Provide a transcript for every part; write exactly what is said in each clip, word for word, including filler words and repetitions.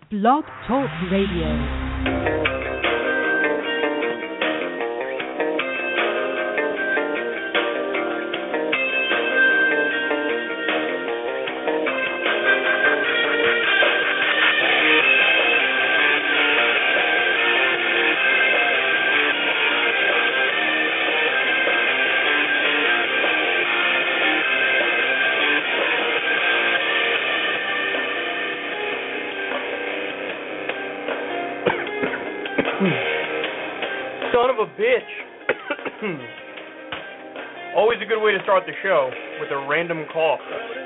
Blog Talk Radio. Son of a bitch. Always a good way to start the show, with a random cough.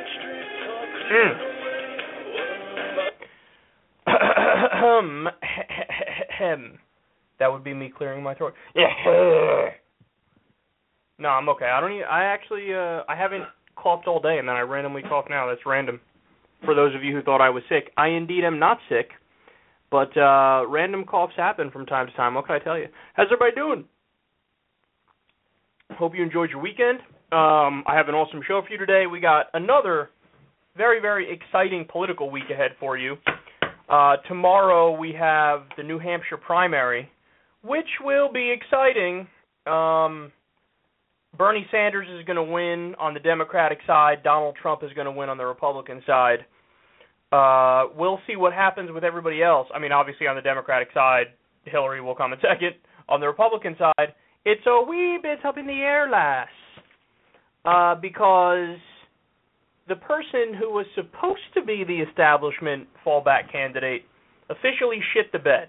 Mm. That would be me clearing my throat. No, I'm okay. I don't even, I actually, uh, I haven't coughed all day, and then I randomly cough now. That's random. For those of you who thought I was sick, I indeed am not sick. But uh, random coughs happen from time to time. What can I tell you? How's everybody doing? Hope you enjoyed your weekend. Um, I have an awesome show for you today. We got another very, very exciting political week ahead for you. Uh, tomorrow we have the New Hampshire primary, which will be exciting. Um, Bernie Sanders is going to win on the Democratic side. Donald Trump is going to win on the Republican side. Uh, we'll see what happens with everybody else. I mean, obviously on the Democratic side, Hillary will come in second. On the Republican side, it's a wee bit up in the air, lass. Uh, because the person who was supposed to be the establishment fallback candidate officially shit the bed.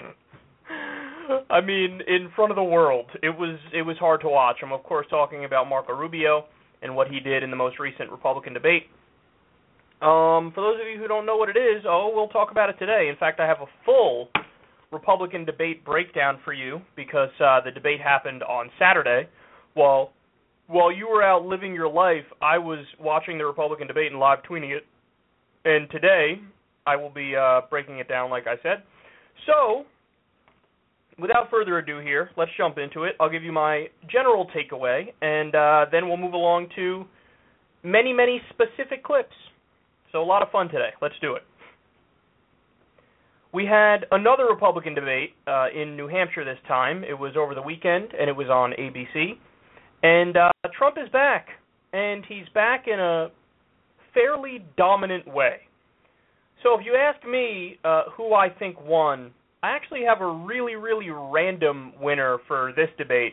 I mean, in front of the world. It was it was hard to watch. I'm, of course, talking about Marco Rubio and what he did in the most recent Republican debate. Um, for those of you who don't know what it is, oh, we'll talk about it today. In fact, I have a full Republican debate breakdown for you because uh, the debate happened on Saturday. While, while you were out living your life, I was watching the Republican debate and live tweeting it. And today, I will be uh, breaking it down, like I said. So, without further ado here, let's jump into it. I'll give you my general takeaway, and uh, then we'll move along to many, many specific clips. So a lot of fun today. Let's do it. We had another Republican debate uh, in New Hampshire this time. It was over the weekend, and it was on A B C. And uh, Trump is back, and he's back in a fairly dominant way. So if you ask me uh, who I think won, I actually have a really, really random winner for this debate.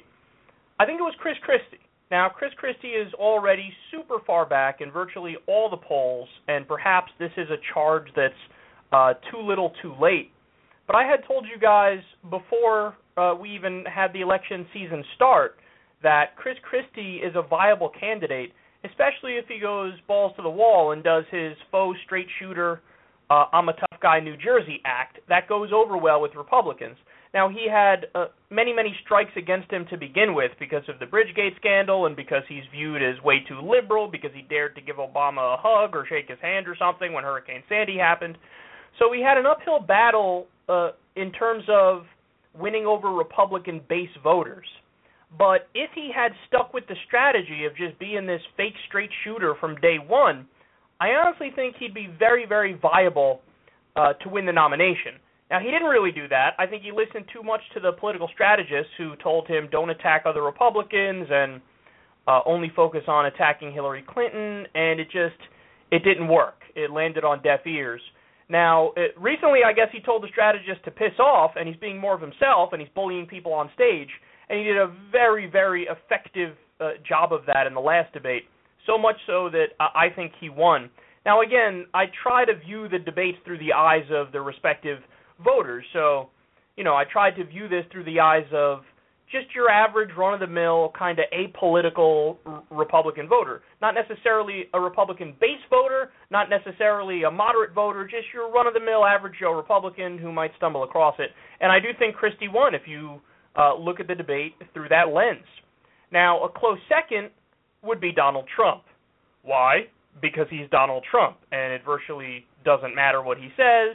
I think it was Chris Christie. Now, Chris Christie is already super far back in virtually all the polls, and perhaps this is a charge that's uh, too little too late. But I had told you guys before uh, we even had the election season start that Chris Christie is a viable candidate, especially if he goes balls to the wall and does his faux straight shooter, uh, I'm a tough guy New Jersey act. That goes over well with Republicans. Now, he had uh, many, many strikes against him to begin with because of the Bridgegate scandal and because he's viewed as way too liberal, because he dared to give Obama a hug or shake his hand or something when Hurricane Sandy happened. So he had an uphill battle uh, in terms of winning over Republican base voters. But if he had stuck with the strategy of just being this fake straight shooter from day one, I honestly think he'd be very, very viable uh, to win the nomination. Now, he didn't really do that. I think he listened too much to the political strategists who told him don't attack other Republicans and uh, only focus on attacking Hillary Clinton, and it just, it didn't work. It landed on deaf ears. Now, it, recently, I guess he told the strategist to piss off, and he's being more of himself, and he's bullying people on stage, and he did a very, very effective uh, job of that in the last debate, so much so that I, I think he won. Now, again, I try to view the debates through the eyes of the respective voters. So, you know, I tried to view this through the eyes of just your average run-of-the-mill kind of apolitical r- Republican voter. Not necessarily a Republican base voter, not necessarily a moderate voter, just your run-of-the-mill average Joe Republican who might stumble across it. And I do think Christie won if you uh, look at the debate through that lens. Now, a close second would be Donald Trump. Why? Because he's Donald Trump, and it virtually doesn't matter what he says.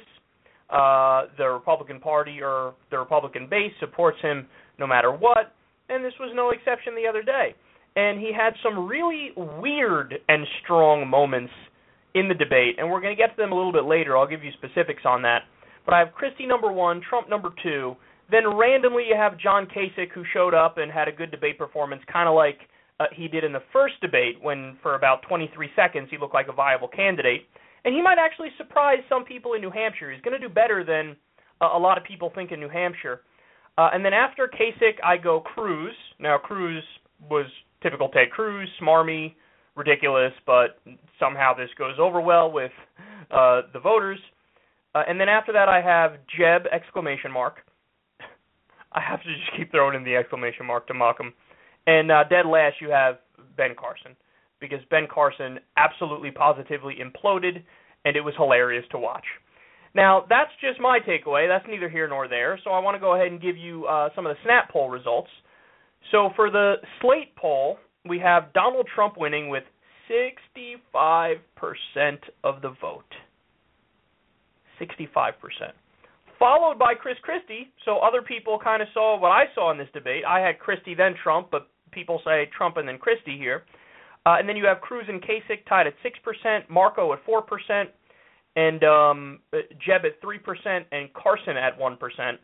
Uh, the Republican Party or the Republican base supports him no matter what, and this was no exception the other day. And he had some really weird and strong moments in the debate, and we're going to get to them a little bit later. I'll give you specifics on that. but I have Christie number one, Trump number two. Then randomly you have John Kasich, who showed up and had a good debate performance, kind of like uh, he did in the first debate when for about twenty-three seconds he looked like a viable candidate. And he might actually surprise some people in New Hampshire. He's going to do better than uh, a lot of people think in New Hampshire. Uh, and then after Kasich, I go Cruz. Now, Cruz was typical Ted Cruz, smarmy, ridiculous, but somehow this goes over well with uh, the voters. Uh, and then after that, I have Jeb, exclamation mark. I have to just keep throwing in the exclamation mark to mock him. And uh, dead last, you have Ben Carson, because Ben Carson absolutely positively imploded, and it was hilarious to watch. Now, that's just my takeaway. That's neither here nor there, so I want to go ahead and give you uh, some of the snap poll results. So for the Slate poll, we have Donald Trump winning with sixty-five percent of the vote. sixty-five percent. Followed by Chris Christie, so other people kind of saw what I saw in this debate. I had Christie then Trump, but people say Trump and then Christie here. Uh, and then you have Cruz and Kasich tied at six percent, Marco at four percent, and um, Jeb at three percent, and Carson at one percent.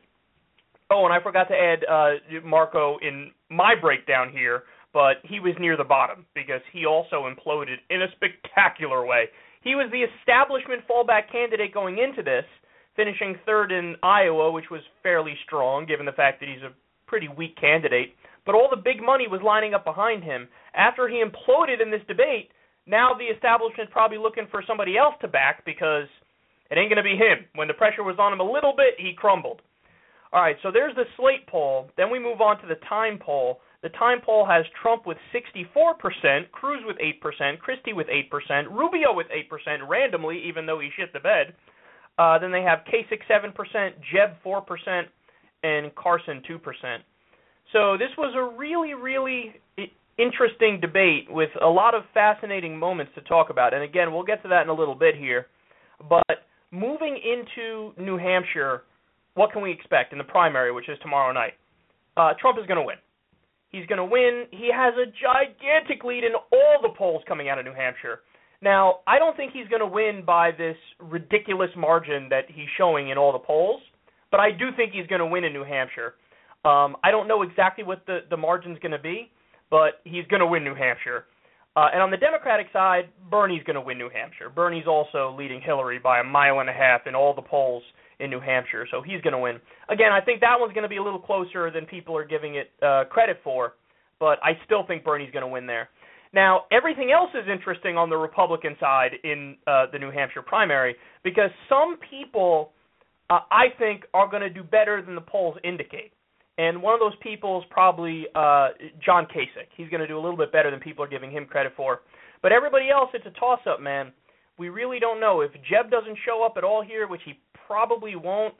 Oh, and I forgot to add uh, Marco in my breakdown here, but he was near the bottom because he also imploded in a spectacular way. He was the establishment fallback candidate going into this, finishing third in Iowa, which was fairly strong given the fact that he's a pretty weak candidate. But all the big money was lining up behind him. After he imploded in this debate, now the establishment's probably looking for somebody else to back because it ain't going to be him. When the pressure was on him a little bit, he crumbled. All right, so there's the Slate poll. Then we move on to the Time poll. The Time poll has Trump with sixty-four percent, Cruz with eight percent, Christie with eight percent, Rubio with eight percent randomly, even though he shit the bed. Uh, then they have Kasich seven percent, Jeb four percent, and Carson two percent. So this was a really, really interesting debate with a lot of fascinating moments to talk about. And again, we'll get to that in a little bit here. But moving into New Hampshire, what can we expect in the primary, which is tomorrow night? Uh, Trump is going to win. He's going to win. He has a gigantic lead in all the polls coming out of New Hampshire. Now, I don't think he's going to win by this ridiculous margin that he's showing in all the polls, but I do think he's going to win in New Hampshire. Um, I don't know exactly what the, the margin's going to be, but he's going to win New Hampshire. Uh, and on the Democratic side, Bernie's going to win New Hampshire. Bernie's also leading Hillary by a mile and a half in all the polls in New Hampshire, so he's going to win. Again, I think that one's going to be a little closer than people are giving it uh, credit for, but I still think Bernie's going to win there. Now, everything else is interesting on the Republican side in uh, the New Hampshire primary because some people, uh, I think, are going to do better than the polls indicate. And one of those people is probably uh, John Kasich. He's going to do a little bit better than people are giving him credit for. But everybody else, it's a toss-up, man. We really don't know. If Jeb doesn't show up at all here, which he probably won't,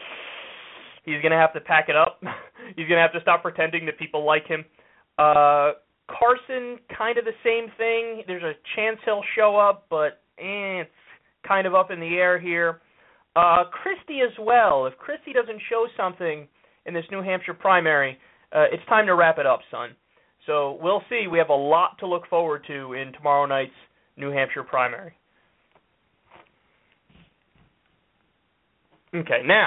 he's going to have to pack it up. He's going to have to stop pretending that people like him. Uh, Carson, kind of the same thing. There's a chance he'll show up, but eh, it's kind of up in the air here. Uh, Christie as well. If Christie doesn't show something in this New Hampshire primary, uh, it's time to wrap it up, son. So we'll see. We have a lot to look forward to in tomorrow night's New Hampshire primary. Okay, now,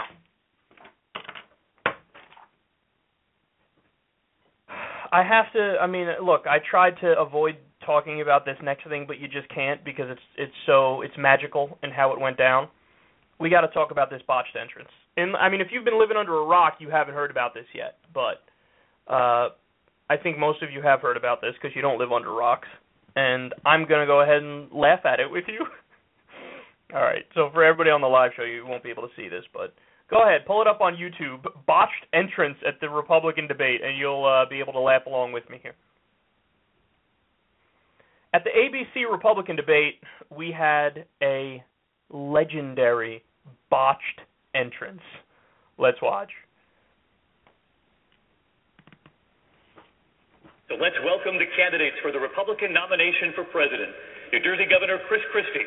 I have to, I mean, look, I tried to avoid talking about this next thing, but you just can't because it's it's so, it's magical in how it went down. We got to talk about this botched entrance. And, I mean, if you've been living under a rock, you haven't heard about this yet, but uh, I think most of you have heard about this because you don't live under rocks, and I'm going to go ahead and laugh at it with you. All right, so for everybody on the live show, you won't be able to see this, but go ahead, pull it up on YouTube, botched entrance at the Republican debate, and you'll uh, be able to laugh along with me here. At the A B C Republican debate, we had a legendary botched entrance. Let's watch. So let's welcome the candidates for the Republican nomination for president. New Jersey Governor Chris Christie.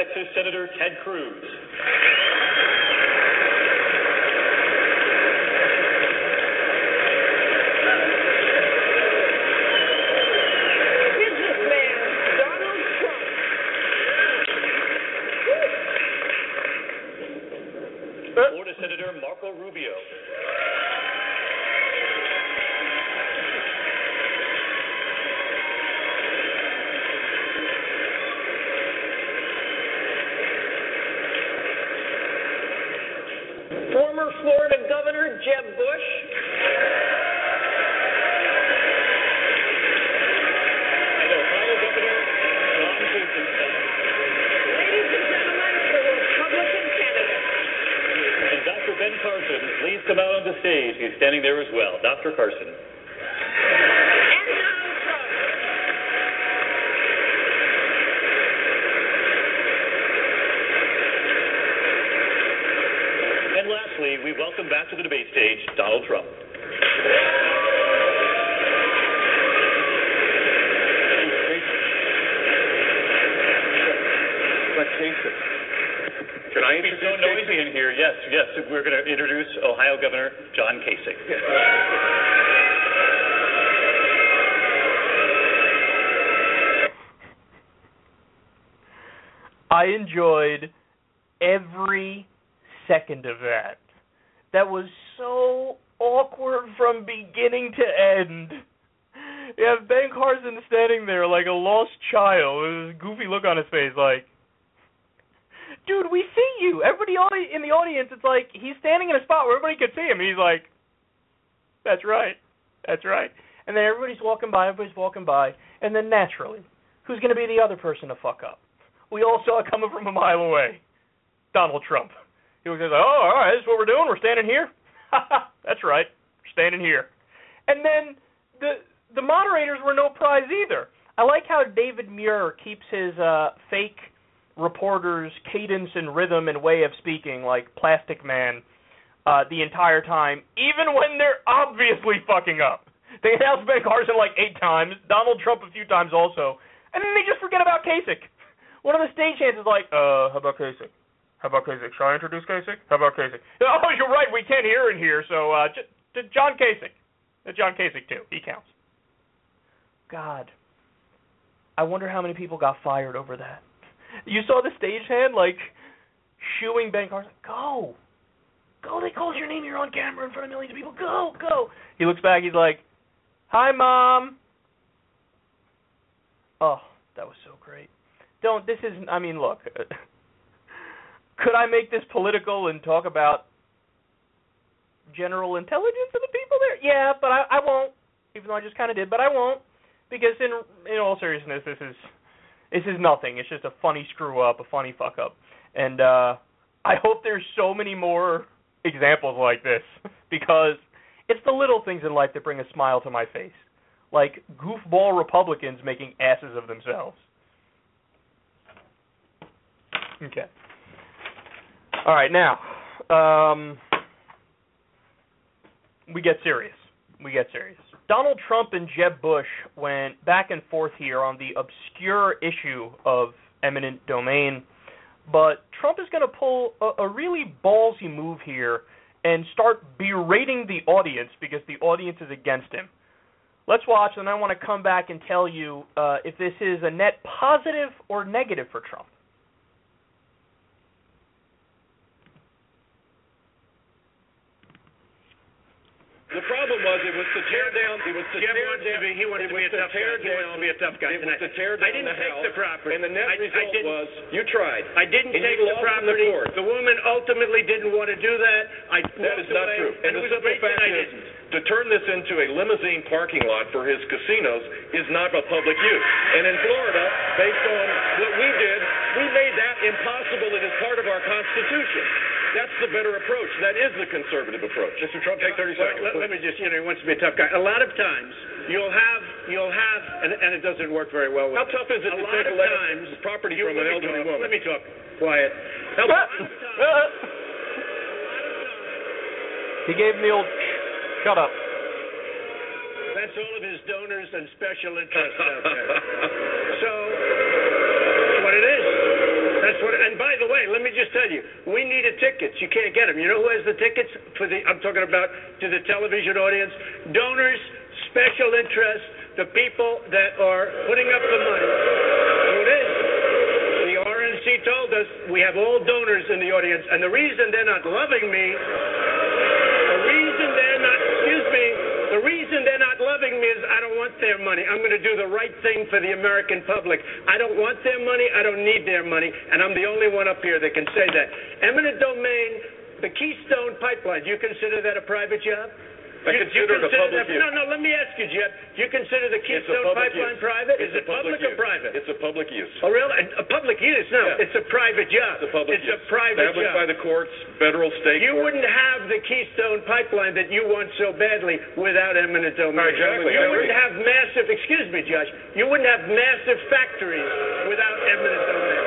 Texas Senator Ted Cruz. Businessman Donald Trump. Florida Senator Marco Rubio. Former Florida Governor Jeb Bush. And Ohio Governor John Kasich. Ladies and gentlemen, the Republican candidate. And Doctor Ben Carson, please come out on the stage. He's standing there as well. Doctor Carson. And Donald Trump. And lastly, we welcome back to the debate stage Donald Trump. Can I It's introduce so noisy in here. Yes, yes. We're going to introduce Ohio Governor John Kasich. I enjoyed every second of that. That was so awkward from beginning to end. You have Ben Carson standing there like a lost child with this goofy look on his face like, dude, we see you. Everybody in the audience, it's like he's standing in a spot where everybody can see him. And he's like, that's right. That's right. And then everybody's walking by, everybody's walking by. And then naturally, who's going to be the other person to fuck up? We all saw it coming from a mile away. Donald Trump. He was like, oh, all right, this is what we're doing. We're standing here. That's right. We're standing here. And then the the moderators were no prize either. I like how David Muir keeps his uh, fake reporters' cadence and rhythm and way of speaking, like Plastic Man, uh, the entire time, even when they're obviously fucking up. They announced Ben Carson like eight times, Donald Trump a few times also, and then they just forget about Kasich. One of the stagehands is like, uh, how about Kasich? How about Kasich? Shall I introduce Kasich? How about Kasich? Oh, you're right, we can't hear in here, so uh, j- j- John Kasich. Uh, John Kasich, too. He counts. God. I wonder how many people got fired over that. You saw the stagehand, like, shooing Ben Carson. Go. Go, they called your name. You're on camera in front of millions of people. Go, go. He looks back. He's like, hi, Mom. Oh, that was so great. Don't, this is, I mean, look. Could I make this political and talk about general intelligence of the people there? Yeah, but I, I won't, even though I just kind of did, but I won't. Because in in all seriousness, this is this is nothing. It's just a funny screw up, a funny fuck up, and uh, I hope there's so many more examples like this because it's the little things in life that bring a smile to my face, like goofball Republicans making asses of themselves. Okay. All right, now um, we get serious. We get serious. Donald Trump and Jeb Bush went back and forth here on the obscure issue of eminent domain, but Trump is going to pull a, a really ballsy move here and start berating the audience because the audience is against him. Let's watch, and I want to come back and tell you uh, if this is a net positive or negative for Trump. The problem was it was to tear down. It was to Jeb tear wants to down. be- he wants it to be was a tough tear guy. He wants down- to be a tough guy It was tonight. to tear down I didn't the take house, the property. and the net I- I result didn't- was you tried. I didn't and take you the lost in property. the court. The woman ultimately didn't want to do that. I That walked is not away, true. And And it the was a simple great that fact I is, didn't. to turn this into a limousine parking lot for his casinos is not a public use. And in Florida, based on what we did, we made that impossible. It is part of our Constitution. That's the better approach. That is the conservative approach. Mister Trump, take thirty Well, seconds. let, let me just, you know, he wants to be a tough guy. A lot of times, you'll have, you'll have, and, and it doesn't work very well with How tough is it a to lot take of a letter times, property you- from an let me elderly talk, woman? Let me talk. Quiet. How, He gave him the old shut up. That's all of his donors and special interests out there. So, that's what it is. That's what. tell you, we needed tickets. You can't get them. You know who has the tickets for the? I'm talking about to the television audience. Donors, special interests, the people that are putting up the money. So it is. The R N C told us we have all donors in the audience, and the reason they're not loving me, the reason they're not, excuse me, the reason they're not loving me is I don't want their money. I'm going to do the right thing for the American public. I don't want their money. I don't need their money, and I'm the only one up here that can say that. Eminent domain, the Keystone Pipeline, do you consider that a private job? I you, consider you it a public that, use. No, no, let me ask you, Jeb. Do you consider the Keystone Pipeline use. private? It's Is it public, public or private? It's a public use. Oh, really? A, a public use? No, Yeah. it's a private job. It's a public It's use. a private Established job. by the courts, federal, state You courts. wouldn't have the Keystone Pipeline that you want so badly without eminent domain. Exactly. You wouldn't have massive, excuse me, Judge, you wouldn't have massive factories without eminent domain.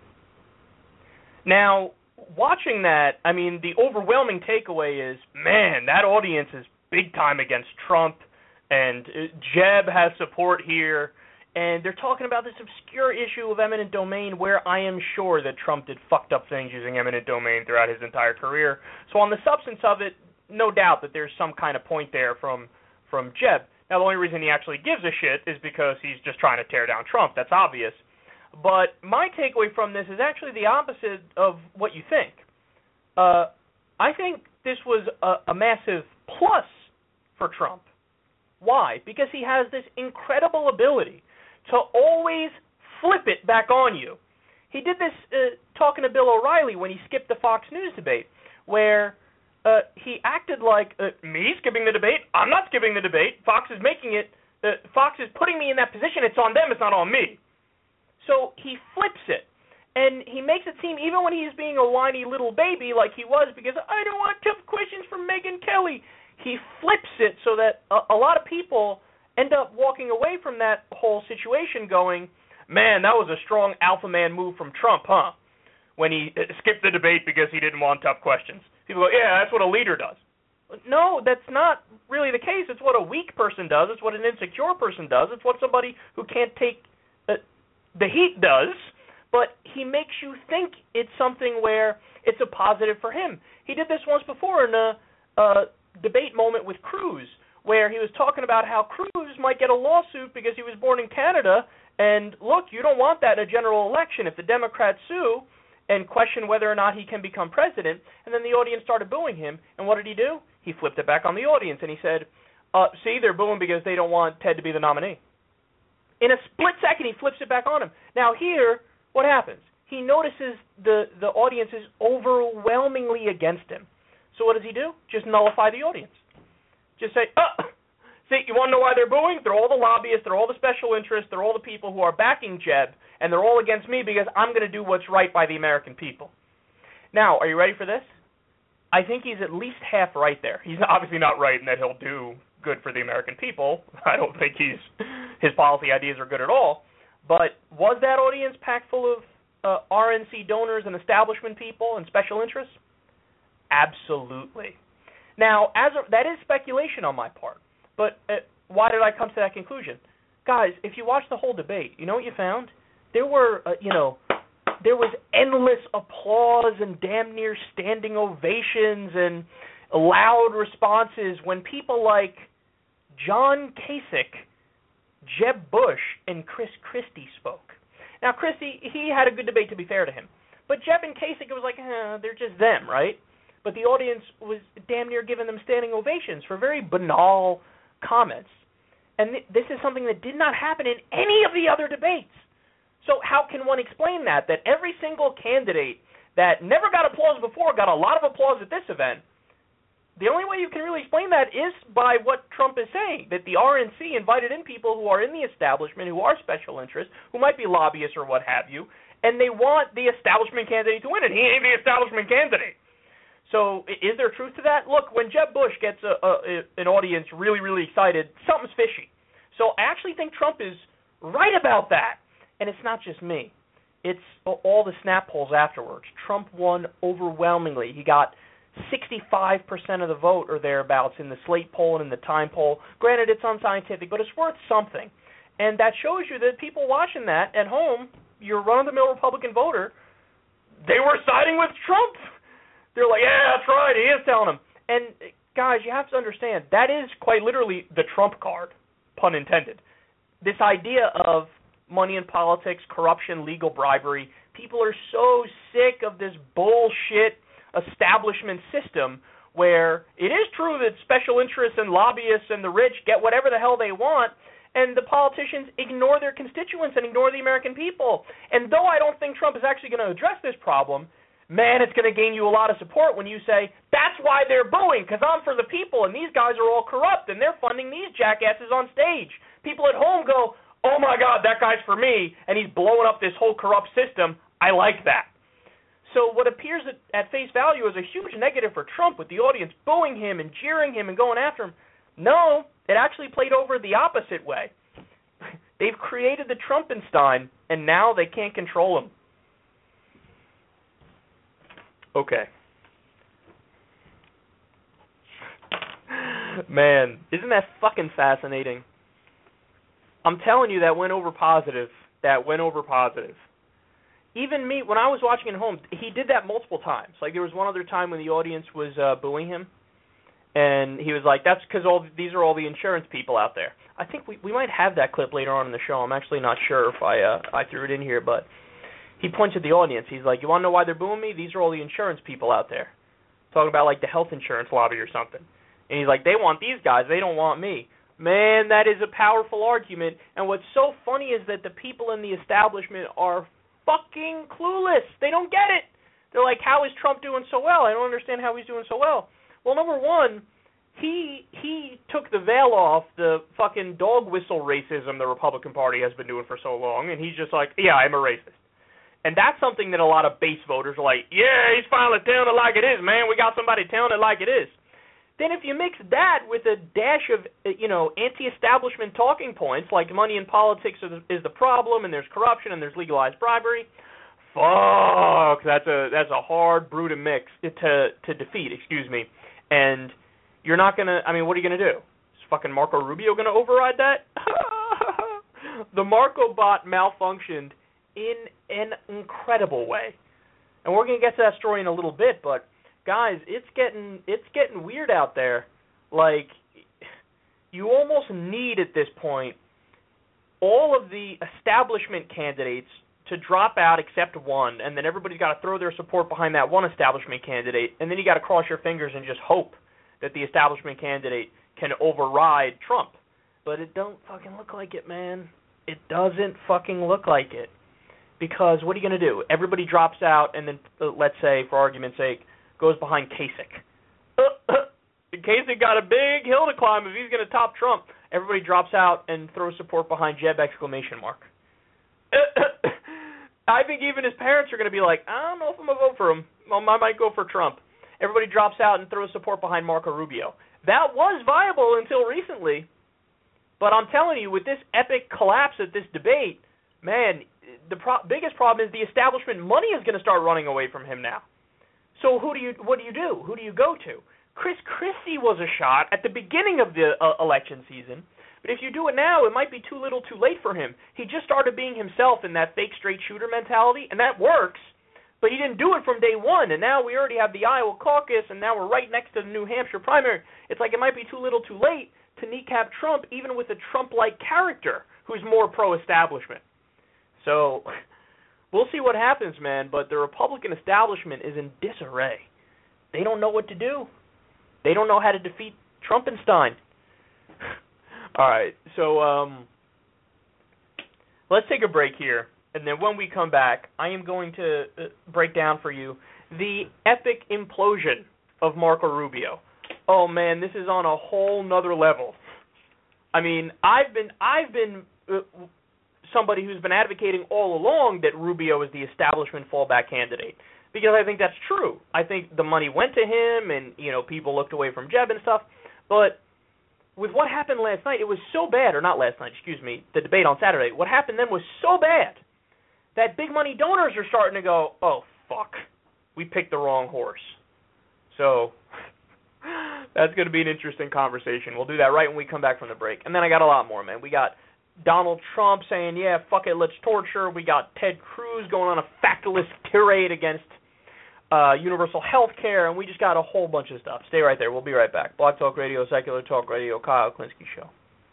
Now, watching that, I mean, the overwhelming takeaway is, man, that audience is big time against Trump, and Jeb has support here, and they're talking about this obscure issue of eminent domain where I am sure that Trump did fucked up things using eminent domain throughout his entire career. So on the substance of it, no doubt that there's some kind of point there from from Jeb. Now, the only reason he actually gives a shit is because he's just trying to tear down Trump. That's obvious. But my takeaway from this is actually the opposite of what you think. Uh, I think this was a, a massive plus for Trump. Why? Because he has this incredible ability to always flip it back on you. He did this uh, talking to Bill O'Reilly when he skipped the Fox News debate, where uh, he acted like, uh, me skipping the debate? I'm not skipping the debate. Fox is making it, uh, Fox is putting me in that position. It's on them. It's not on me. So he flips it. And he makes it seem, even when he's being a whiny little baby like he was, because I don't want tough questions from Megyn Kelly, he flips it so that a, a lot of people end up walking away from that whole situation going, man, that was a strong alpha man move from Trump, huh? When he skipped the debate because he didn't want tough questions. People go, yeah, that's what a leader does. No, that's not really the case. It's what a weak person does. It's what an insecure person does. It's what somebody who can't take uh, the heat does. But he makes you think it's something where it's a positive for him. He did this once before in a, a debate moment with Cruz, where he was talking about how Cruz might get a lawsuit because he was born in Canada, and look, you don't want that in a general election. If the Democrats sue and question whether or not he can become president, and then the audience started booing him, and what did he do? He flipped it back on the audience, and he said, uh, see, they're booing because they don't want Ted to be the nominee. In a split second, he flips it back on him. Now here, what happens? He notices the, the audience is overwhelmingly against him. So what does he do? Just nullify the audience. Just say, oh, see, you want to know why they're booing? They're all the lobbyists, they're all the special interests, they're all the people who are backing Jeb, and they're all against me because I'm going to do what's right by the American people. Now, are you ready for this? I think he's at least half right there. He's obviously not right in that he'll do good for the American people. I don't think he's his policy ideas are good at all. But was that audience packed full of uh, R N C donors and establishment people and special interests? Absolutely. Now, as a, that is speculation on my part, but uh, why did I come to that conclusion? Guys, if you watch the whole debate, you know what you found? There were, uh, you know, there was endless applause and damn near standing ovations and loud responses when people like John Kasich, Jeb Bush, and Chris Christie spoke. Now, Christie, he had a good debate, to be fair to him. But Jeb and Kasich, it was like, eh, they're just them, right? But the audience was damn near giving them standing ovations for very banal comments. And th- this is something that did not happen in any of the other debates. So how can one explain that, that every single candidate that never got applause before got a lot of applause at this event? The only way you can really explain that is by what Trump is saying, that the R N C invited in people who are in the establishment, who are special interests, who might be lobbyists or what have you, and they want the establishment candidate to win, and he ain't the establishment candidate. So is there truth to that? Look, when Jeb Bush gets a, a, an audience really, really excited, something's fishy. So I actually think Trump is right about that. And it's not just me. It's all the snap polls afterwards. Trump won overwhelmingly. He got sixty-five percent of the vote or thereabouts in the Slate poll and in the Time poll. Granted, it's unscientific, but it's worth something. And that shows you that people watching that at home, your run-of-the-mill Republican voter, they were siding with Trump. They're like, yeah, that's right, he is telling them. And, guys, you have to understand, that is quite literally the Trump card, pun intended. This idea of money in politics, corruption, legal bribery, people are so sick of this bullshit establishment system where it is true that special interests and lobbyists and the rich get whatever the hell they want, and the politicians ignore their constituents and ignore the American people. And though I don't think Trump is actually going to address this problem, man, it's going to gain you a lot of support when you say, that's why they're booing, because I'm for the people, and these guys are all corrupt, and they're funding these jackasses on stage. People at home go, oh my God, that guy's for me, and he's blowing up this whole corrupt system. I like that. So what appears at, at face value as a huge negative for Trump, with the audience booing him and jeering him and going after him, no, it actually played over the opposite way. They've created the Trumpenstein, and now they can't control him. Okay. Man, isn't that fucking fascinating? I'm telling you, that went over positive. That went over positive. Even me, when I was watching at home, he did that multiple times. Like, there was one other time when the audience was uh, booing him, and he was like, that's because all these are all the insurance people out there. I think we, we might have that clip later on in the show. I'm actually not sure if I uh, I threw it in here, but he points at the audience. He's like, you want to know why they're booing me? These are all the insurance people out there. Talking about, like, the health insurance lobby or something. And he's like, they want these guys. They don't want me. Man, that is a powerful argument. And what's so funny is that the people in the establishment are fucking clueless. They don't get it. They're like, how is Trump doing so well? I don't understand how he's doing so well. Well, number one, he he took the veil off the fucking dog whistle racism the Republican Party has been doing for so long, and he's just like, yeah, I'm a racist. And that's something that a lot of base voters are like, yeah, he's finally telling it like it is, man. We got somebody telling it like it is. Then if you mix that with a dash of, you know, anti-establishment talking points, like money in politics is the problem, and there's corruption, and there's legalized bribery, fuck, that's a that's a hard brew to mix, to, to defeat, excuse me. And you're not going to, I mean, what are you going to do? Is fucking Marco Rubio going to override that? The Marco bot malfunctioned in an incredible way. And we're going to get to that story in a little bit, but guys, it's getting it's getting weird out there. Like, you almost need at this point all of the establishment candidates to drop out except one, and then everybody's got to throw their support behind that one establishment candidate, and then you got to cross your fingers and just hope that the establishment candidate can override Trump. But it don't fucking look like it, man. It doesn't fucking look like it. Because what are you going to do? Everybody drops out and then, uh, let's say, for argument's sake, goes behind Kasich. Uh, uh, Kasich got a big hill to climb if he's going to top Trump. Everybody drops out and throws support behind Jeb exclamation mark. Uh, uh, I think even his parents are going to be like, I don't know if I'm going to vote for him. I might go for Trump. Everybody drops out and throws support behind Marco Rubio. That was viable until recently. But I'm telling you, with this epic collapse at this debate, man, the pro- biggest problem is the establishment money is going to start running away from him now. So who do you, what do you do? Who do you go to? Chris Christie was a shot at the beginning of the uh, election season, but if you do it now, it might be too little too late for him. He just started being himself in that fake straight shooter mentality, and that works, but he didn't do it from day one, and now we already have the Iowa caucus, and now we're right next to the New Hampshire primary. It's like it might be too little too late to kneecap Trump, even with a Trump-like character who's more pro-establishment. So we'll see what happens, man, but the Republican establishment is in disarray. They don't know what to do. They don't know how to defeat Trumpenstein. All right, so um, let's take a break here, and then when we come back, I am going to uh, break down for you the epic implosion of Marco Rubio. Oh, man, this is on a whole nother level. I mean, I've been, I've been... Uh, somebody who's been advocating all along that Rubio is the establishment fallback candidate, because I think that's true. I think the money went to him, and, you know, people looked away from Jeb and stuff, but with what happened last night, it was so bad, or not last night, excuse me, the debate on Saturday, what happened then was so bad that big money donors are starting to go, oh, fuck, we picked the wrong horse. So that's going to be an interesting conversation. We'll do that right when we come back from the break. And then I got a lot more, man. We got Donald Trump saying, yeah, fuck it, let's torture. We got Ted Cruz going on a factless tirade against uh, universal health care, and we just got a whole bunch of stuff. Stay right there. We'll be right back. Blog Talk Radio, Secular Talk Radio, Kyle Klinsky Show.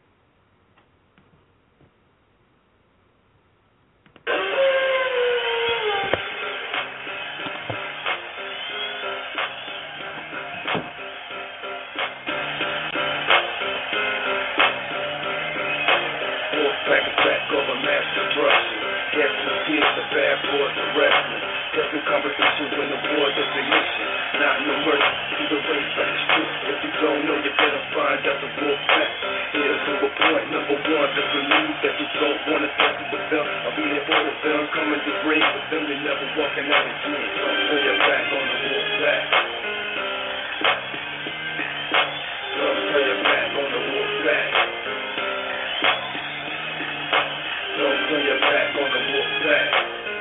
Conversation when the war definition, not no mercy to the race of the street. If you don't know, you better find out the wolf fact. Here's to a point, number one, to believe that you don't want to touch with them. I'll be there for the film, coming to bring with them, you're never walking out again. Don't turn your back on the wolf fact. Don't turn your back on the wolf fact. Don't turn your back on the wolf fact.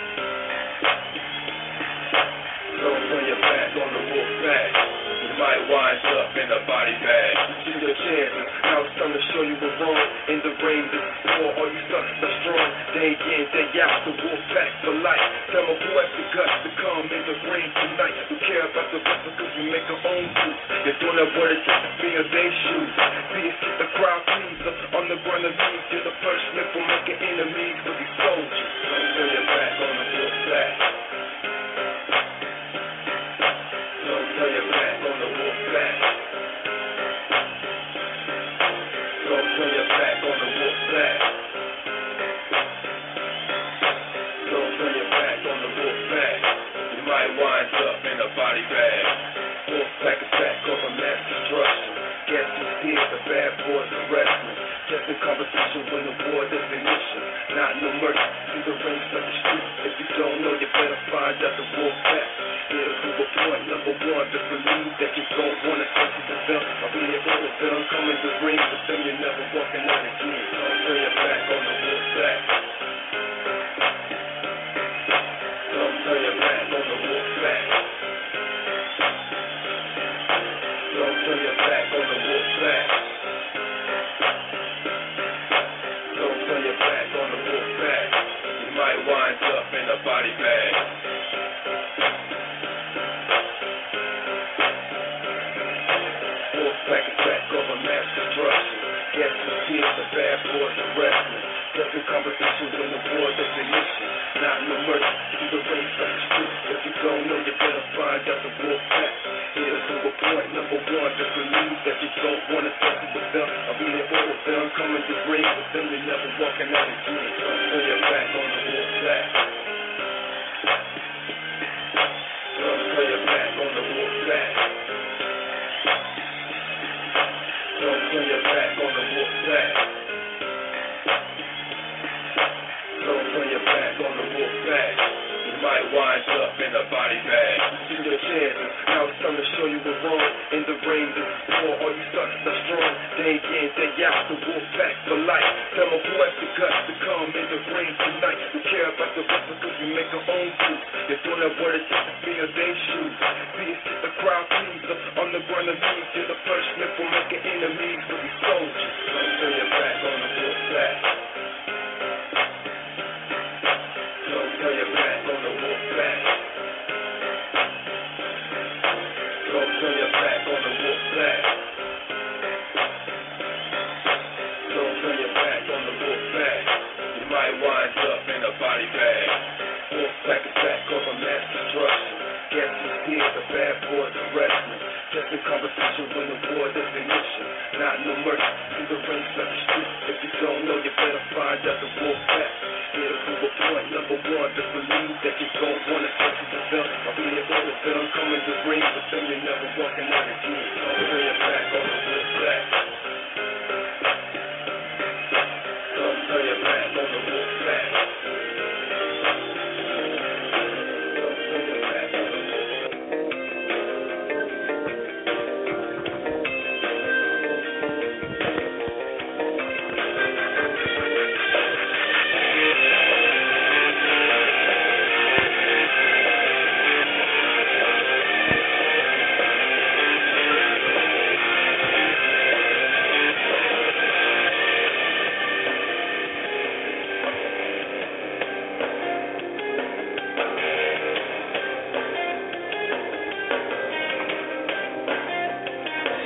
Don't turn your back on the wolf bag. You might wind up in a body bag. You see your chances. Now it's time to show you what's wrong. In the rain, this is war. All you suckers are strong. Day in, day out, the wolf pack for life. Tell me who has the guts to come in the rain tonight. Who care about the rest because we make our own truth. You're doing that what it takes to be a day shoes. Be it shit the crowd please. On the ground of leaves, you're the punishment for making enemies for these soldiers. Don't turn your back on the wolf pack. Don't turn your back on the wolf pack. Don't turn your back on the wolf pack. Don't turn your back on the wolf pack. You might wind up in a body bag. Wolf pack attack over mass destruction. Guess who's here? The bad boys arresting. Just a conversation when the war definition. Not no mercy to the race of the street. If you don't know, you better find out the wolf pack. Here's to a point, number one, to believe that you don't want to touch with them. I'll be there for the film, coming to ring with them, you're never walking out again. Don't turn your back on the wolf pack. Don't turn your back on the wolf pack. Don't turn your back on the wolf pack. Don't turn your back on the wolf pack. You might wind up in a body bag. Wolf pack attack over mass destruction. Guess who's here? The bad boys arresting. Just a conversation when the war definition. Not no mercy to the race of the street. If you don't know, you better find out the wolf pack. Here's to a point, number one, to believe that you don't want to touch with them. I'll be there for the film, coming to bring with them, you're never walking out again. Don't turn your back on the wolf pack. Don't turn your back on the wolf pack. Don't turn your back on the wolf pack. Don't turn your back on the wolf pack. You might wind up in a body bag. You see your chances. Now it's time to show you what's wrong. In the rain, this is war. All you suckers are strong. Day in, day out, the wolf pack for life. Tell me who has the guts to come in the rain tonight. Who care about the rest because we make our own truth. You're doing that what it takes to be a day shoes. Be it shit the crowd please. On the ground of leaves, you're the punishment for making enemies for these soldiers. Don't turn your back on the wolf pack. Don't turn your back on the wolf pack. Don't turn your back on the wolf pack. Don't turn your back on the wolf pack. You might wind up in a body bag. Wolf pack attack over mass destruction. Guess who's here? The bad boys arresting. Just a conversation when the war definition. Not no mercy to the race of the street. If you don't know, you better find out the wolf pack. Here's to a point, number one, to believe that you don't want to touch with them. I'll be there for the film, coming to ring with them, you're never walking out again. Don't turn your back on the wolf pack. Don't turn your back on the wolf pack. Don't turn your back on the wolf pack.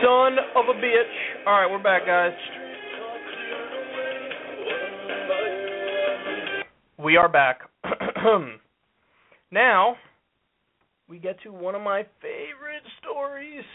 Son of a bitch. All right, we're back, guys. We are back. Now, we get to one of my favorite stories.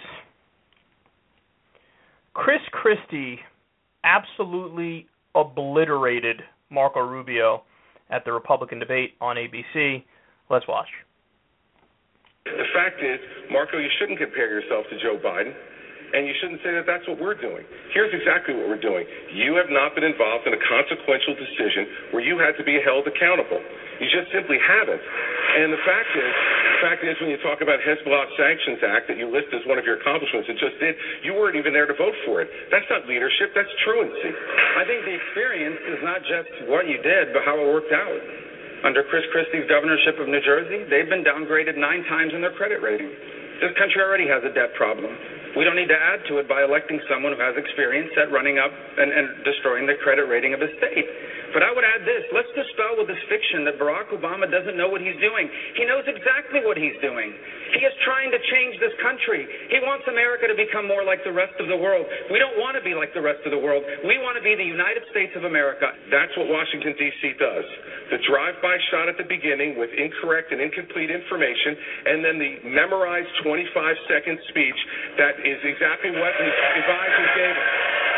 Chris Christie absolutely obliterated Marco Rubio at the Republican debate on A B C. Let's watch. The fact is, Marco, you shouldn't compare yourself to Joe Biden, and you shouldn't say that that's what we're doing. Here's exactly what we're doing. You have not been involved in a consequential decision where you had to be held accountable. You just simply haven't. And the fact is, the fact is, when you talk about Hezbollah Sanctions Act that you list as one of your accomplishments, it just did, you weren't even there to vote for it. That's not leadership, that's truancy. I think the experience is not just what you did, but how it worked out. Under Chris Christie's governorship of New Jersey, they've been downgraded nine times in their credit rating. This country already has a debt problem. We don't need to add to it by electing someone who has experience at running up and, and destroying the credit rating of a state. But I would add this. Let's dispel with this fiction that Barack Obama doesn't know what he's doing. He knows exactly what he's doing. He is trying to change this country. He wants America to become more like the rest of the world. We don't want to be like the rest of the world. We want to be the United States of America. That's what Washington, D C does. The drive-by shot at the beginning with incorrect and incomplete information, and then the memorized twenty-five second speech that is exactly what his advisors gave him.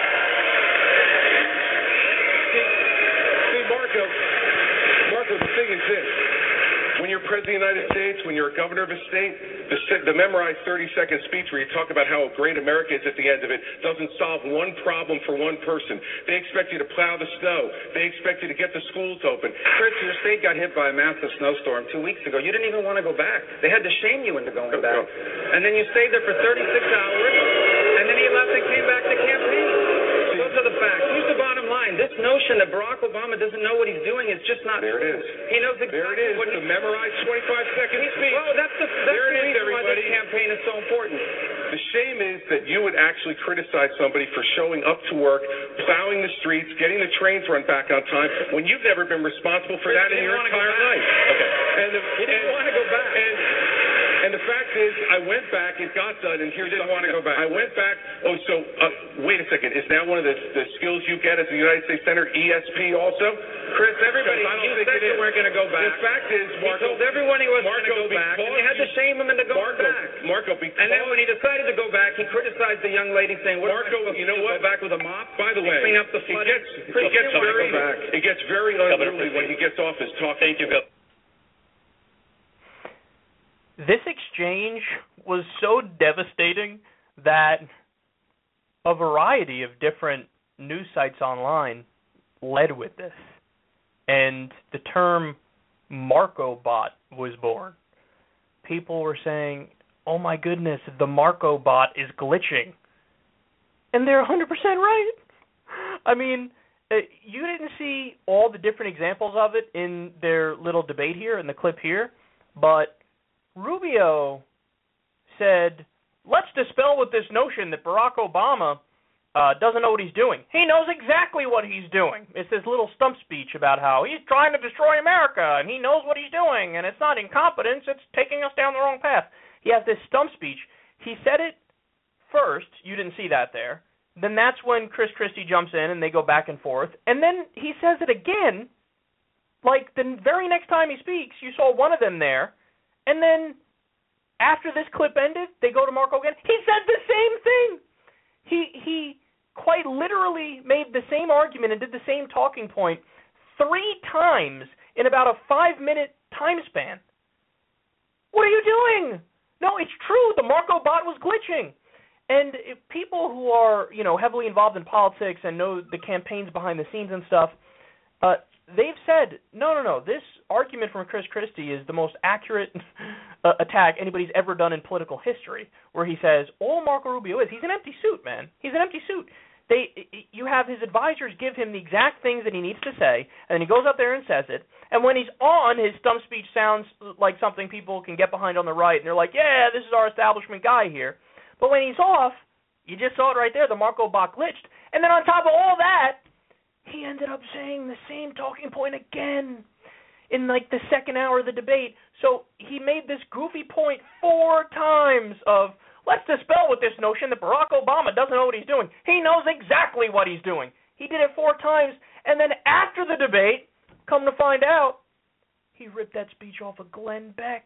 See, Marco, Marco, the thing is this. When you're President of the United States, when you're a governor of a state, the, the memorized thirty second speech where you talk about how great America is at the end of it doesn't solve one problem for one person. They expect you to plow the snow. They expect you to get the schools open. Chris, your state got hit by a massive snowstorm two weeks ago. You didn't even want to go back. They had to shame you into going back. And then you stayed there for thirty-six hours, and then he left and came back to campaign. Those are the facts. Here's the bottom line. This notion that Barack Obama doesn't know what he's doing is just not there true. It is. He knows exactly there it is. what he's the memorized twenty-five second speech. Well, that's the, that's there the it is, reason why everybody. this campaign is so important. The shame is that you would actually criticize somebody for showing up to work, plowing the streets, getting the trains run back on time, when you've never been responsible for Chris, that in your entire life. Okay. And the, he didn't and, want to go back. And, And the fact is, I went back, it got done, and here's you didn't want to go back. I went back, oh, so, uh, wait a second, is that one of the, the skills you get as a United States Senator, E S P also? Chris, everybody, you said you weren't going to go back. The fact is, Marco, he told everyone he wasn't going to go back, and you had to shame him into going Marco, back. Marco, because... And then when he decided to go back, he criticized the young lady, saying, what Marco, am I you know what? Go back with a mop? By the way, clean up the flood? It gets, Chris, it gets very, go back. it gets very unruly when he gets off his talk. Thank you, Bill. This exchange was so devastating that a variety of different news sites online led with this. And the term Marco bot was born. People were saying, oh my goodness, the Marco bot is glitching. And they're one hundred percent right. I mean, you didn't see all the different examples of it in their little debate here, in the clip here, but Rubio said, let's dispel with this notion that Barack Obama uh, doesn't know what he's doing. He knows exactly what he's doing. It's this little stump speech about how he's trying to destroy America, and he knows what he's doing, and it's not incompetence, it's taking us down the wrong path. He has this stump speech. He said it first. You didn't see that there. Then that's when Chris Christie jumps in, and they go back and forth. And then he says it again, like the very next time he speaks, you saw one of them there. And then after this clip ended, they go to Marco again. He said the same thing. He he quite literally made the same argument and did the same talking point three times in about a five-minute time span. What are you doing? No, it's true. The Marco bot was glitching. And if people who are, you know, heavily involved in politics and know the campaigns behind the scenes and stuff, uh, they've said, no, no, no, this argument from Chris Christie is the most accurate uh, attack anybody's ever done in political history, where he says, all Marco Rubio is, he's an empty suit, man. He's an empty suit. They, you have his advisors give him the exact things that he needs to say, and then he goes up there and says it, and when he's on, his stump speech sounds like something people can get behind on the right, and they're like, yeah, this is our establishment guy here. But when he's off, you just saw it right there, the Marco bot glitched. And then on top of all that, he ended up saying the same talking point again in like the second hour of the debate. So he made this goofy point four times of, let's let's dispel with this notion that Barack Obama doesn't know what he's doing. He knows exactly what he's doing. He did it four times, and then after the debate, come to find out, he ripped that speech off of Glenn Beck.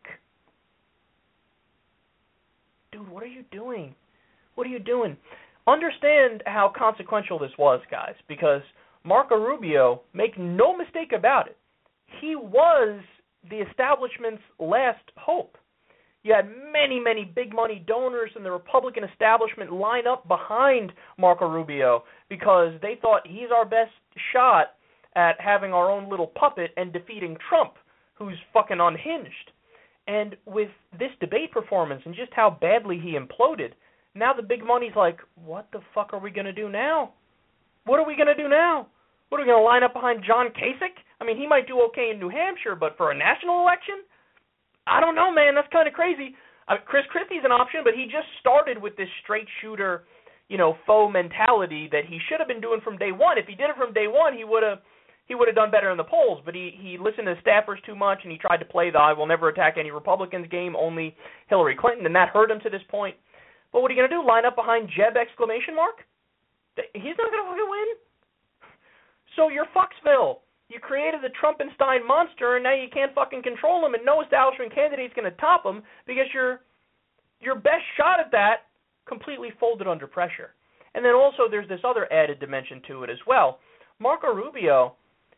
Dude, what are you doing? What are you doing? Understand how consequential this was, guys, because Marco Rubio, make no mistake about it, he was the establishment's last hope. You had many, many big money donors in the Republican establishment line up behind Marco Rubio because they thought he's our best shot at having our own little puppet and defeating Trump, who's fucking unhinged. And with this debate performance and just how badly he imploded, now the big money's like, what the fuck are we going to do now? What are we going to do now? What, are we going to line up behind John Kasich? I mean, he might do okay in New Hampshire, but for a national election? I don't know, man. That's kind of crazy. I mean, Chris Christie's an option, but he just started with this straight shooter, you know, faux mentality that he should have been doing from day one. If he did it from day one, he would have he would have done better in the polls. But he, he listened to staffers too much, and he tried to play the I will never attack any Republicans game, only Hillary Clinton, and that hurt him to this point. But what are you going to do, line up behind Jeb exclamation mark? He's not going to fucking win. So you're Fucksville. You created the Trumpenstein monster, and now you can't fucking control him, and no establishment candidate's going to top him because your your best shot at that completely folded under pressure. And then also there's this other added dimension to it as well. Marco Rubio,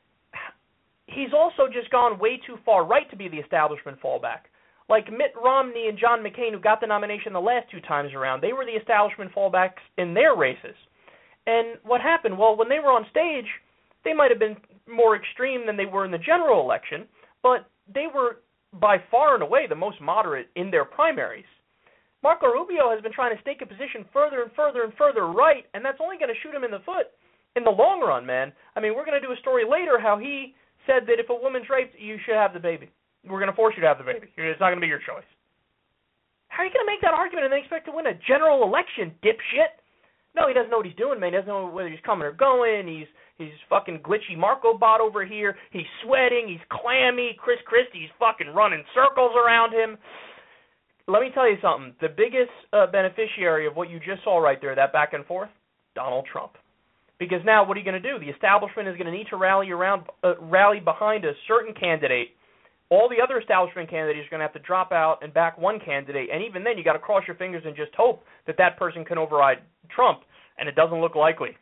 he's also just gone way too far right to be the establishment fallback. Like Mitt Romney and John McCain, who got the nomination the last two times around, they were the establishment fallbacks in their races. And what happened? Well, when they were on stage, they might have been more extreme than they were in the general election, but they were by far and away the most moderate in their primaries. Marco Rubio has been trying to stake a position further and further and further right, and that's only going to shoot him in the foot in the long run, man. I mean, we're going to do a story later how he said that if a woman's raped, you should have the baby. We're going to force you to have the baby. It's not going to be your choice. How are you going to make that argument and then expect to win a general election, dipshit? No, he doesn't know what he's doing, man. He doesn't know whether he's coming or going. He's he's fucking glitchy Marco bot over here. He's sweating. He's clammy. Chris Christie's fucking running circles around him. Let me tell you something. The biggest uh, beneficiary of what you just saw right there, that back and forth, Donald Trump. Because now what are you going to do? The establishment is going to need to rally around, uh, rally behind a certain candidate. All the other establishment candidates are going to have to drop out and back one candidate, and even then you got to cross your fingers and just hope that that person can override Trump, and it doesn't look likely.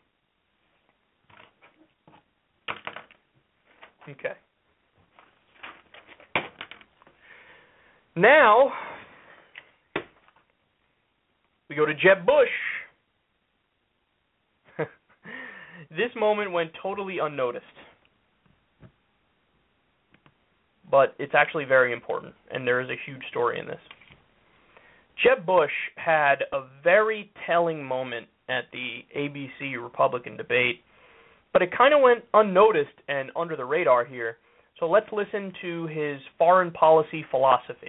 Okay. Now, we go to Jeb Bush. This moment went totally unnoticed. But it's actually very important, and there is a huge story in this. Jeb Bush had a very telling moment at the A B C Republican debate, but it kind of went unnoticed and under the radar here. So let's listen to his foreign policy philosophy.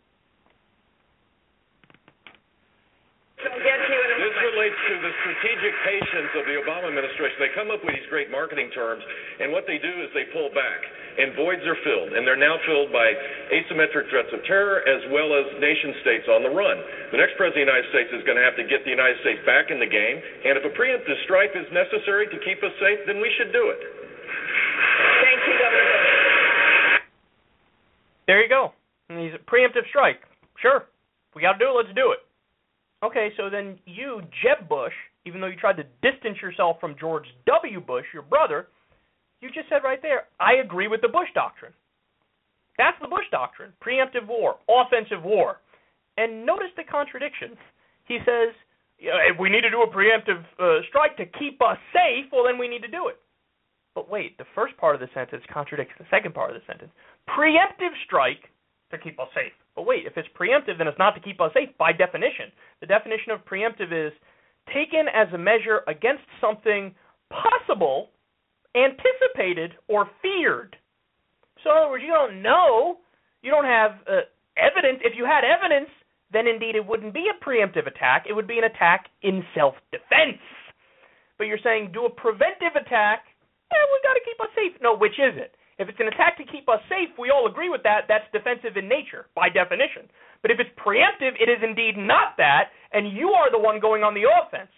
This relates to the strategic patience of the Obama administration. They come up with these great marketing terms, and what they do is they pull back, and voids are filled, and they're now filled by asymmetric threats of terror as well as nation-states on the run. The next president of the United States is going to have to get the United States back in the game, and if a preemptive strike is necessary to keep us safe, then we should do it. Thank you, Governor Bush. There you go. And he's a preemptive strike. Sure. If we got to do it, let's do it. Okay, so then you, Jeb Bush, even though you tried to distance yourself from George W. Bush, your brother, you just said right there, I agree with the Bush doctrine. That's the Bush doctrine. Preemptive war, offensive war. And notice the contradiction. He says, yeah, if we need to do a preemptive uh, strike to keep us safe, well, then we need to do it. But wait, the first part of the sentence contradicts the second part of the sentence. Preemptive strike to keep us safe. But wait, if it's preemptive, then it's not to keep us safe by definition. The definition of preemptive is taken as a measure against something possible, anticipated, or feared. So in other words, you don't know, you don't have uh, evidence. If you had evidence, then indeed it wouldn't be a preemptive attack. It would be an attack in self-defense. But you're saying do a preventive attack, eh, we got to keep us safe. No, which is it? If it's an attack to keep us safe, we all agree with that. That's defensive in nature, by definition. But if it's preemptive, it is indeed not that, and you are the one going on the offense.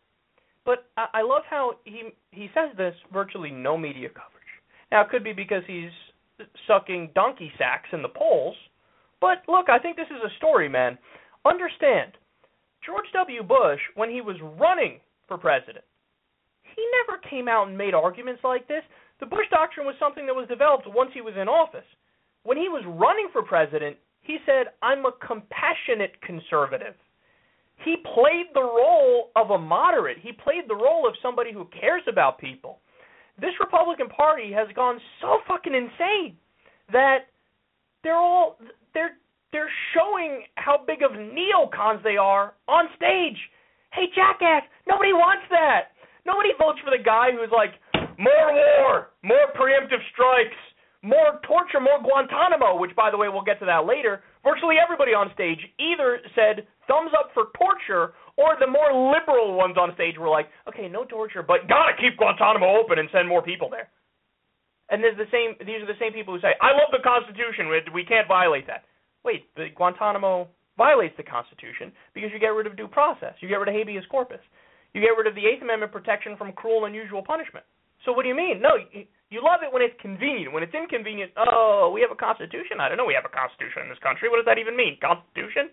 But I, I love how he he says this, virtually no media coverage. Now, it could be because he's sucking donkey sacks in the polls, but look, I think this is a story, man. Understand, George W. Bush, when he was running for president, he never came out and made arguments like this. The Bush Doctrine was something that was developed once he was in office. When he was running for president, he said, I'm a compassionate conservative. He played the role of a moderate. He played the role of somebody who cares about people. This Republican Party has gone so fucking insane that they're all they're they're showing how big of neocons they are on stage. Hey, jackass, nobody wants that. Nobody votes for the guy who's like, more war, more preemptive strikes, more torture, more Guantanamo, which, by the way, we'll get to that later. Virtually everybody on stage either said thumbs up for torture, or the more liberal ones on stage were like, okay, no torture, but gotta keep Guantanamo open and send more people there. And there's the same. These are the same people who say, I love the Constitution, we can't violate that. Wait, the Guantanamo violates the Constitution because you get rid of due process. You get rid of habeas corpus. You get rid of the Eighth Amendment protection from cruel and unusual punishment. So what do you mean? No, you, you love it when it's convenient. When it's inconvenient, oh, we have a Constitution? I don't know we have a Constitution in this country. What does that even mean? Constitution?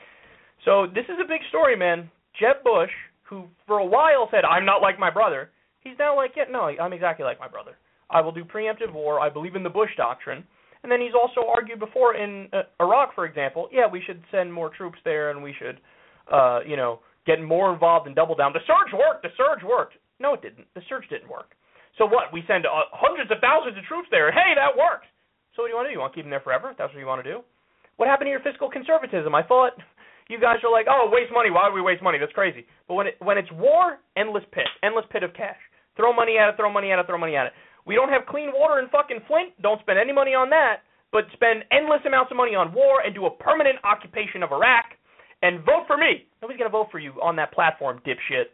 So this is a big story, man. Jeb Bush, who for a while said, I'm not like my brother, he's now like, yeah, no, I'm exactly like my brother. I will do preemptive war. I believe in the Bush Doctrine. And then he's also argued before in uh, Iraq, for example, yeah, we should send more troops there and we should, uh, you know, get more involved and double down. The surge worked. The surge worked. No, it didn't. The surge didn't work. So what? We send uh, hundreds of thousands of troops there. Hey, that worked. So what do you want to do? You want to keep them there forever? That's what you want to do? What happened to your fiscal conservatism? I thought you guys are like, oh, waste money. Why would we waste money? That's crazy. But when it, when it's war, endless pit, endless pit of cash. Throw money at it, throw money at it, throw money at it. We don't have clean water in fucking Flint. Don't spend any money on that, but spend endless amounts of money on war and do a permanent occupation of Iraq and vote for me. Nobody's going to vote for you on that platform, dipshit.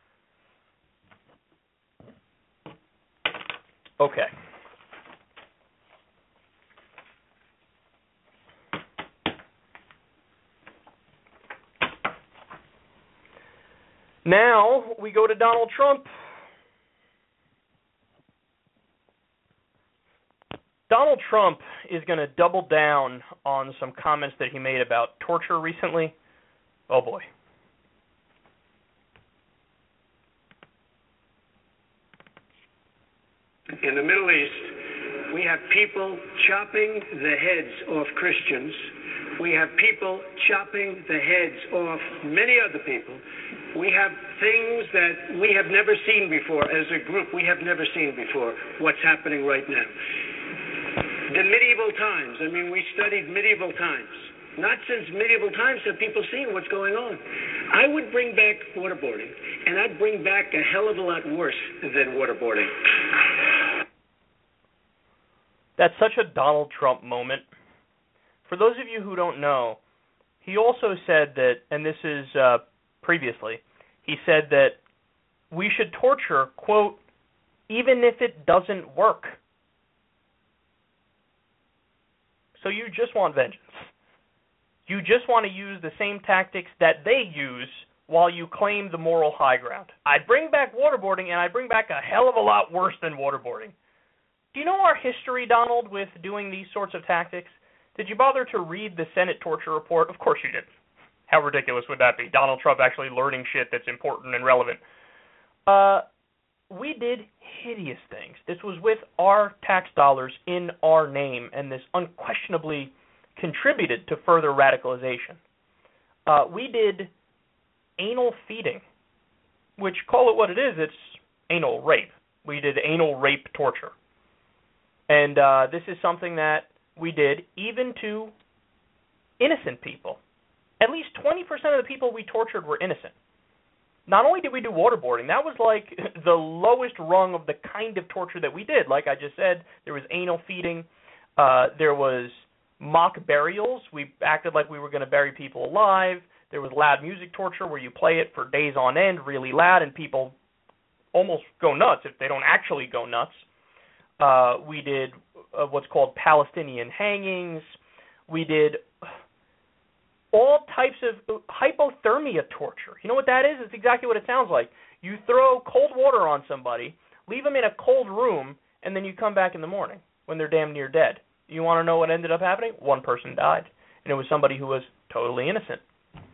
Okay. Now we go to Donald Trump. Donald Trump is going to double down on some comments that he made about torture recently. Oh boy. In the Middle East, we have people chopping the heads off Christians. We have people chopping the heads off many other people. We have things that we have never seen before as a group. We have never seen before what's happening right now. The medieval times, I mean, we studied medieval times. Not since medieval times have people seen what's going on. I would bring back waterboarding, and I'd bring back a hell of a lot worse than waterboarding. That's such a Donald Trump moment. For those of you who don't know, he also said that, and this is uh, previously, he said that we should torture, quote, even if it doesn't work. So you just want vengeance. You just want to use the same tactics that they use while you claim the moral high ground. I'd bring back waterboarding, and I'd bring back a hell of a lot worse than waterboarding. Do you know our history, Donald, with doing these sorts of tactics? Did you bother to read the Senate torture report? Of course you did. How ridiculous would that be? Donald Trump actually learning shit that's important and relevant. Uh, we did hideous things. This was with our tax dollars in our name, and this unquestionably contributed to further radicalization. Uh, we did anal feeding, which, call it what it is, it's anal rape. We did anal rape torture. And uh, this is something that we did even to innocent people. At least twenty percent of the people we tortured were innocent. Not only did we do waterboarding, that was like the lowest rung of the kind of torture that we did. Like I just said, there was anal feeding. Uh, there was mock burials. We acted like we were going to bury people alive. There was loud music torture where you play it for days on end, really loud, and people almost go nuts if they don't actually go nuts. Uh, we did uh, what's called Palestinian hangings. We did all types of hypothermia torture. You know what that is? It's exactly what it sounds like. You throw cold water on somebody, leave them in a cold room, and then you come back in the morning when they're damn near dead. You want to know what ended up happening? One person died, and it was somebody who was totally innocent.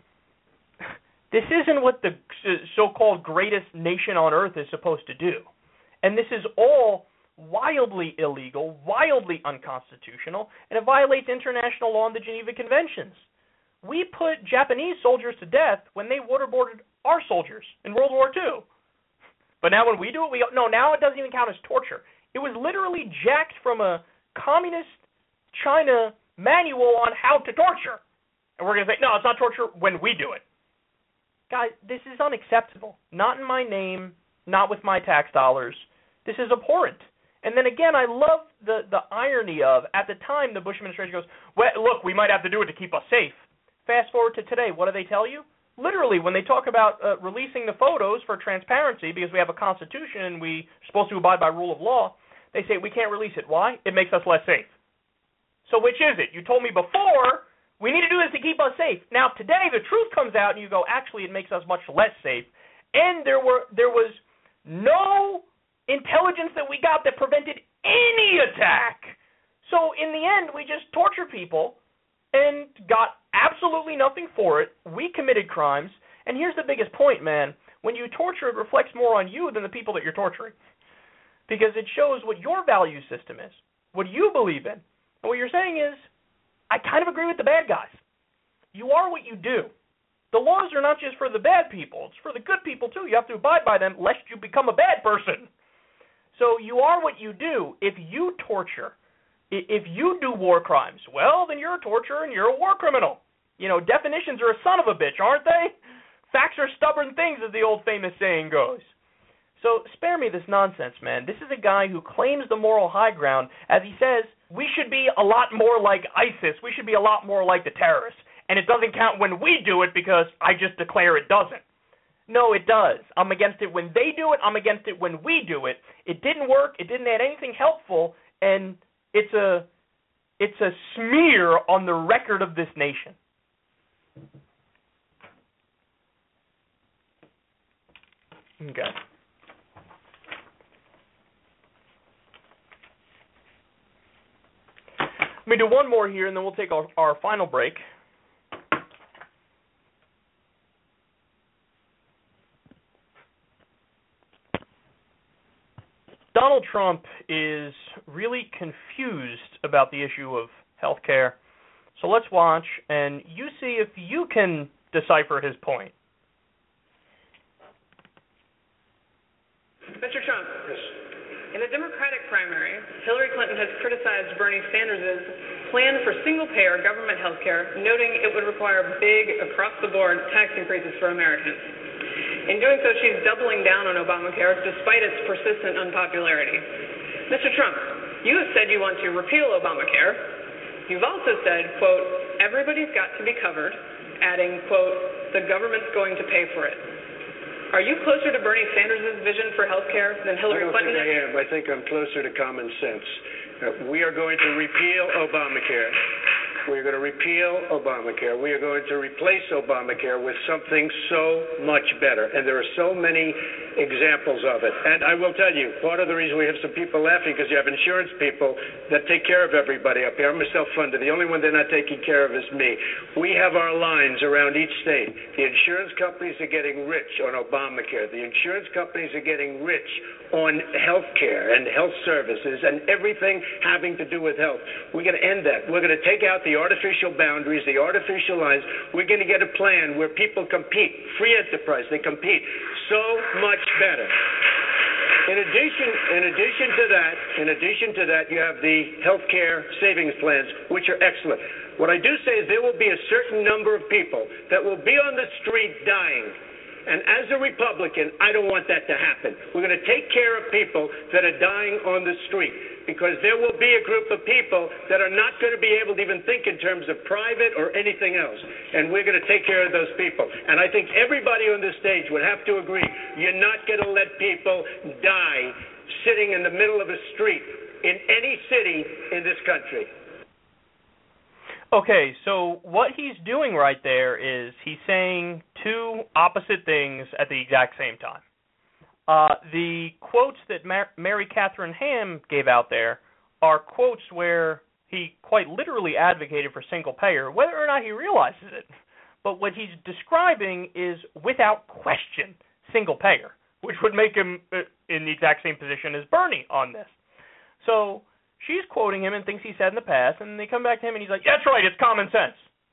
This isn't what the so-called greatest nation on earth is supposed to do. And this is all wildly illegal, wildly unconstitutional, and it violates international law and the Geneva Conventions. We put Japanese soldiers to death when they waterboarded our soldiers in World War Two. But now when we do it, we no, now it doesn't even count as torture. It was literally jacked from a communist China manual on how to torture. And we're going to say, no, it's not torture when we do it. Guys, this is unacceptable. Not in my name, not with my tax dollars. This is abhorrent. And then again, I love the, the irony of, at the time, the Bush administration goes, well, look, we might have to do it to keep us safe. Fast forward to today, what do they tell you? Literally, when they talk about uh, releasing the photos for transparency, because we have a constitution and we're supposed to abide by rule of law, they say we can't release it. Why? It makes us less safe. So which is it? You told me before we need to do this to keep us safe. Now, today, the truth comes out, and you go, actually, it makes us much less safe. And there were there was no intelligence that we got that prevented any attack. So in the end, we just tortured people and got absolutely nothing for it. We committed crimes. And here's the biggest point, man. When you torture, it reflects more on you than the people that you're torturing. Because it shows what your value system is, what you believe in. And what you're saying is, I kind of agree with the bad guys. You are what you do. The laws are not just for the bad people. It's for the good people, too. You have to abide by them lest you become a bad person. So you are what you do. If you torture, if you do war crimes, well, then you're a torturer and you're a war criminal. You know, definitions are a son of a bitch, aren't they? Facts are stubborn things, as the old famous saying goes. So spare me this nonsense, man. This is a guy who claims the moral high ground. As he says, we should be a lot more like ISIS. We should be a lot more like the terrorists. And it doesn't count when we do it because I just declare it doesn't. No, it does. I'm against it when they do it. I'm against it when we do it. It didn't work. It didn't add anything helpful. And it's a, it's a smear on the record of this nation. Okay. Let me do one more here, and then we'll take our, our final break. Donald Trump is really confused about the issue of health care. So let's watch, and you see if you can decipher his point. Mister Trump, in the Democratic primary, Hillary Clinton has criticized Bernie Sanders' plan for single-payer government health care, noting it would require big, across-the-board tax increases for Americans. In doing so, she's doubling down on Obamacare despite its persistent unpopularity. Mister Trump, you have said you want to repeal Obamacare. You've also said, quote, everybody's got to be covered, adding, quote, the government's going to pay for it. Are you closer to Bernie Sanders' vision for health care than Hillary Clinton is? I don't think I am. I think I'm closer to common sense. Uh, we are going to repeal Obamacare. We are going to repeal Obamacare. We are going to replace Obamacare with something so much better. And there are so many examples of it. And I will tell you, part of the reason we have some people laughing because you have insurance people that take care of everybody up here. I'm a self-funded. The only one they're not taking care of is me. We have our lines around each state. The insurance companies are getting rich on Obamacare. The insurance companies are getting rich on health care and health services and everything having to do with health. We're going to end that. We're going to take out the artificial boundaries, the artificial lines. We're going to get a plan where people compete. Free enterprise, they compete so much better. In addition, in addition to that, in addition to that, you have the health care savings plans, which are excellent. What I do say is there will be a certain number of people that will be on the street dying. And as a Republican, I don't want that to happen. We're going to take care of people that are dying on the street because there will be a group of people that are not going to be able to even think in terms of private or anything else. And we're going to take care of those people. And I think everybody on this stage would have to agree, you're not going to let people die sitting in the middle of a street in any city in this country. Okay, so what he's doing right there is he's saying two opposite things at the exact same time. Uh, the quotes that Mar- Mary Catherine Ham gave out there are quotes where he quite literally advocated for single payer, whether or not he realizes it. But what he's describing is, without question, single payer, which would make him in the exact same position as Bernie on this. So she's quoting him and things he said in the past, and they come back to him and he's like, that's right, it's common sense.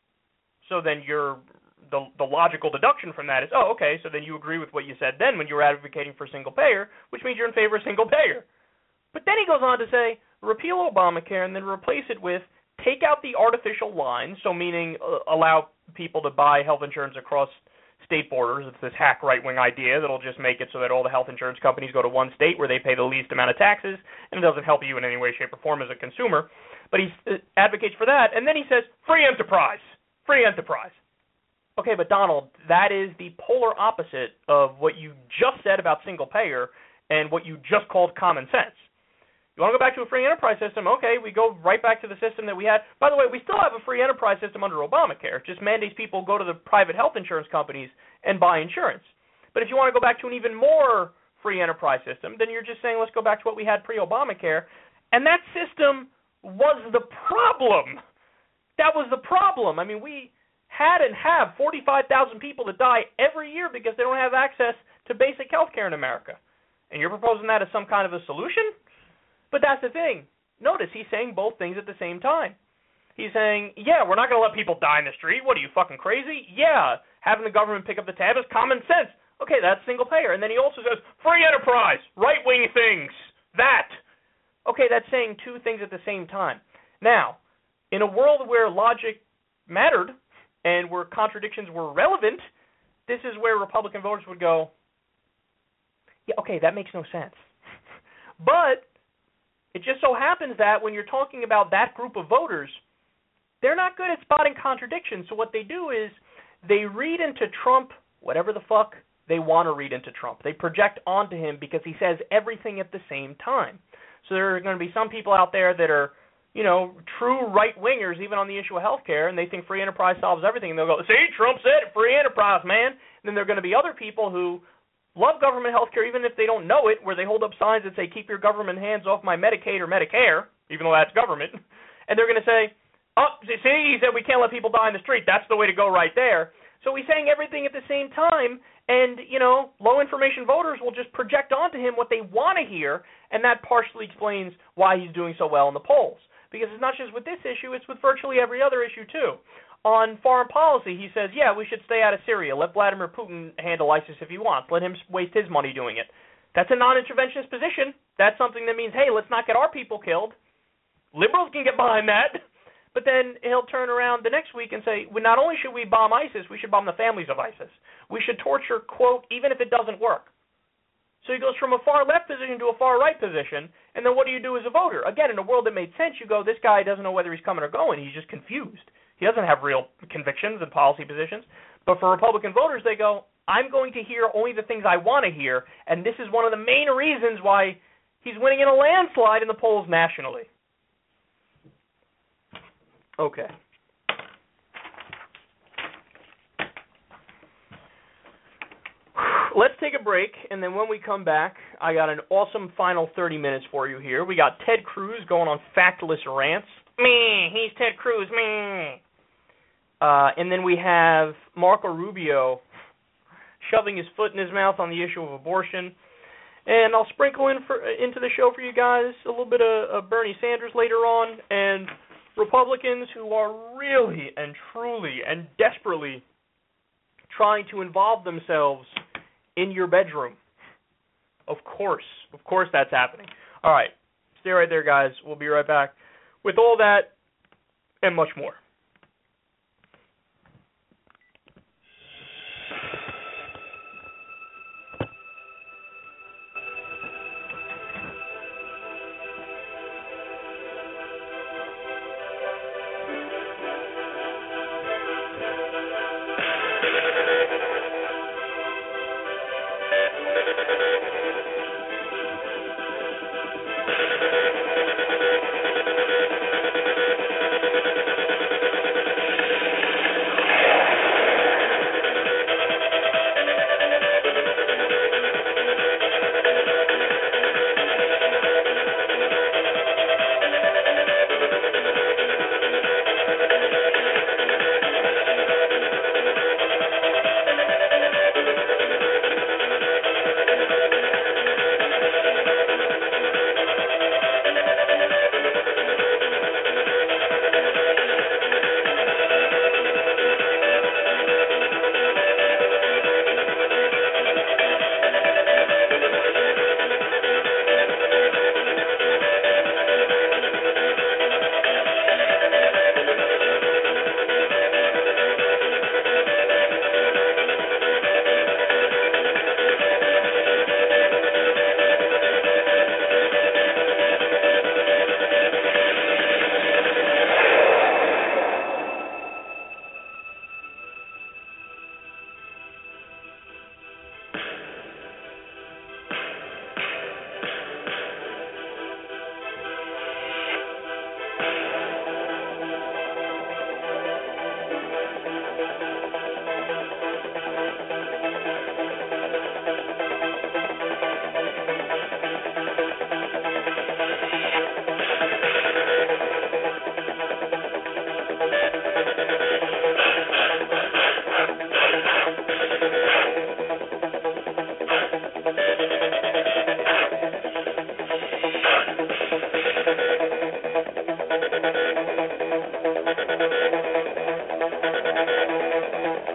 So then you're, the, the logical deduction from that is, oh, okay, so then you agree with what you said then when you were advocating for single payer, which means you're in favor of single payer. But then he goes on to say, repeal Obamacare and then replace it with take out the artificial lines, so meaning uh, allow people to buy health insurance across state borders. It's this hack right-wing idea that'll just make it so that all the health insurance companies go to one state where they pay the least amount of taxes, and it doesn't help you in any way, shape, or form as a consumer. But he uh, advocates for that, and then he says, free enterprise, free enterprise. Okay, but Donald, that is the polar opposite of what you just said about single payer and what you just called common sense. You want to go back to a free enterprise system? Okay, we go right back to the system that we had. By the way, we still have a free enterprise system under Obamacare. It just mandates people go to the private health insurance companies and buy insurance. But if you want to go back to an even more free enterprise system, then you're just saying let's go back to what we had pre-Obamacare. And that system was the problem. That was the problem. I mean, we had and have forty-five thousand people that die every year because they don't have access to basic health care in America. And you're proposing that as some kind of a solution? But that's the thing. Notice he's saying both things at the same time. He's saying, yeah, we're not going to let people die in the street. What, are you fucking crazy? Yeah, having the government pick up the tab is common sense. Okay, that's single payer. And then he also says, free enterprise, right-wing things, that. Okay, that's saying two things at the same time. Now, in a world where logic mattered and where contradictions were relevant, this is where Republican voters would go, yeah, okay, that makes no sense. But it just so happens that when you're talking about that group of voters, they're not good at spotting contradictions. So what they do is they read into Trump whatever the fuck they want to read into Trump. They project onto him because he says everything at the same time. So there are going to be some people out there that are, you know, true right-wingers even on the issue of health care, and they think free enterprise solves everything. And they'll go, see, Trump said it, free enterprise, man. And then there are going to be other people who love government health care even if they don't know it, where they hold up signs that say, keep your government hands off my Medicaid or Medicare, even though that's government. And they're going to say, oh, see, he said we can't let people die in the street. That's the way to go right there. So he's saying everything at the same time, and, you know, low-information voters will just project onto him what they want to hear, and that partially explains why he's doing so well in the polls. Because it's not just with this issue, it's with virtually every other issue, too. On foreign policy, he says, yeah, we should stay out of Syria. Let Vladimir Putin handle ISIS if he wants. Let him waste his money doing it. That's a non-interventionist position. That's something that means, hey, let's not get our people killed. Liberals can get behind that. But then he'll turn around the next week and say, well, not only should we bomb ISIS, we should bomb the families of ISIS. We should torture, quote, even if it doesn't work. So he goes from a far-left position to a far-right position, and then what do you do as a voter? Again, in a world that made sense, you go, this guy doesn't know whether he's coming or going. He's just confused. He doesn't have real convictions and policy positions. But for Republican voters, they go, I'm going to hear only the things I want to hear, and this is one of the main reasons why he's winning in a landslide in the polls nationally. Okay. Let's take a break, and then when we come back, I got an awesome final thirty minutes for you here. We got Ted Cruz going on factless rants. Me, he's Ted Cruz, me. Uh, and then we have Marco Rubio shoving his foot in his mouth on the issue of abortion. And I'll sprinkle in for, into the show for you guys a little bit of, of Bernie Sanders later on, and Republicans who are really and truly and desperately trying to involve themselves in your bedroom. Of course. Of course that's happening. All right. Stay right there, guys. We'll be right back with all that and much more.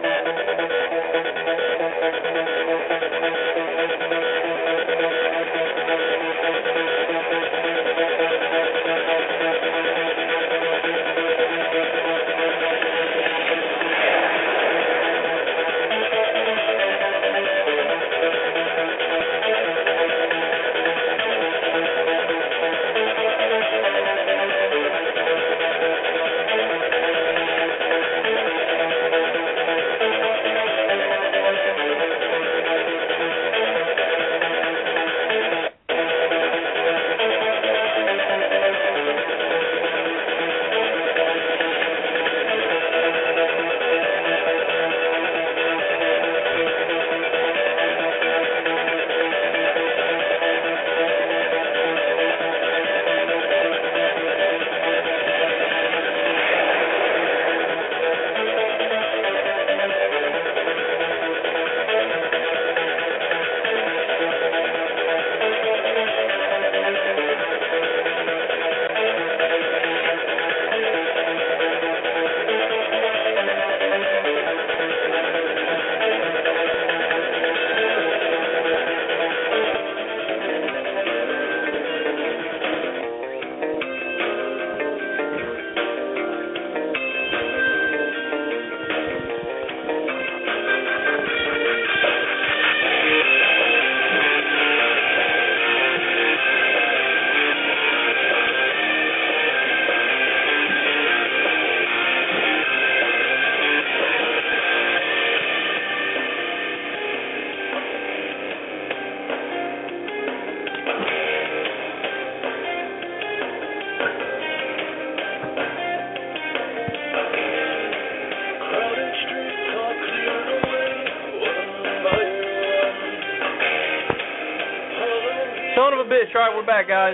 Son of a bitch. All right, we're back, guys.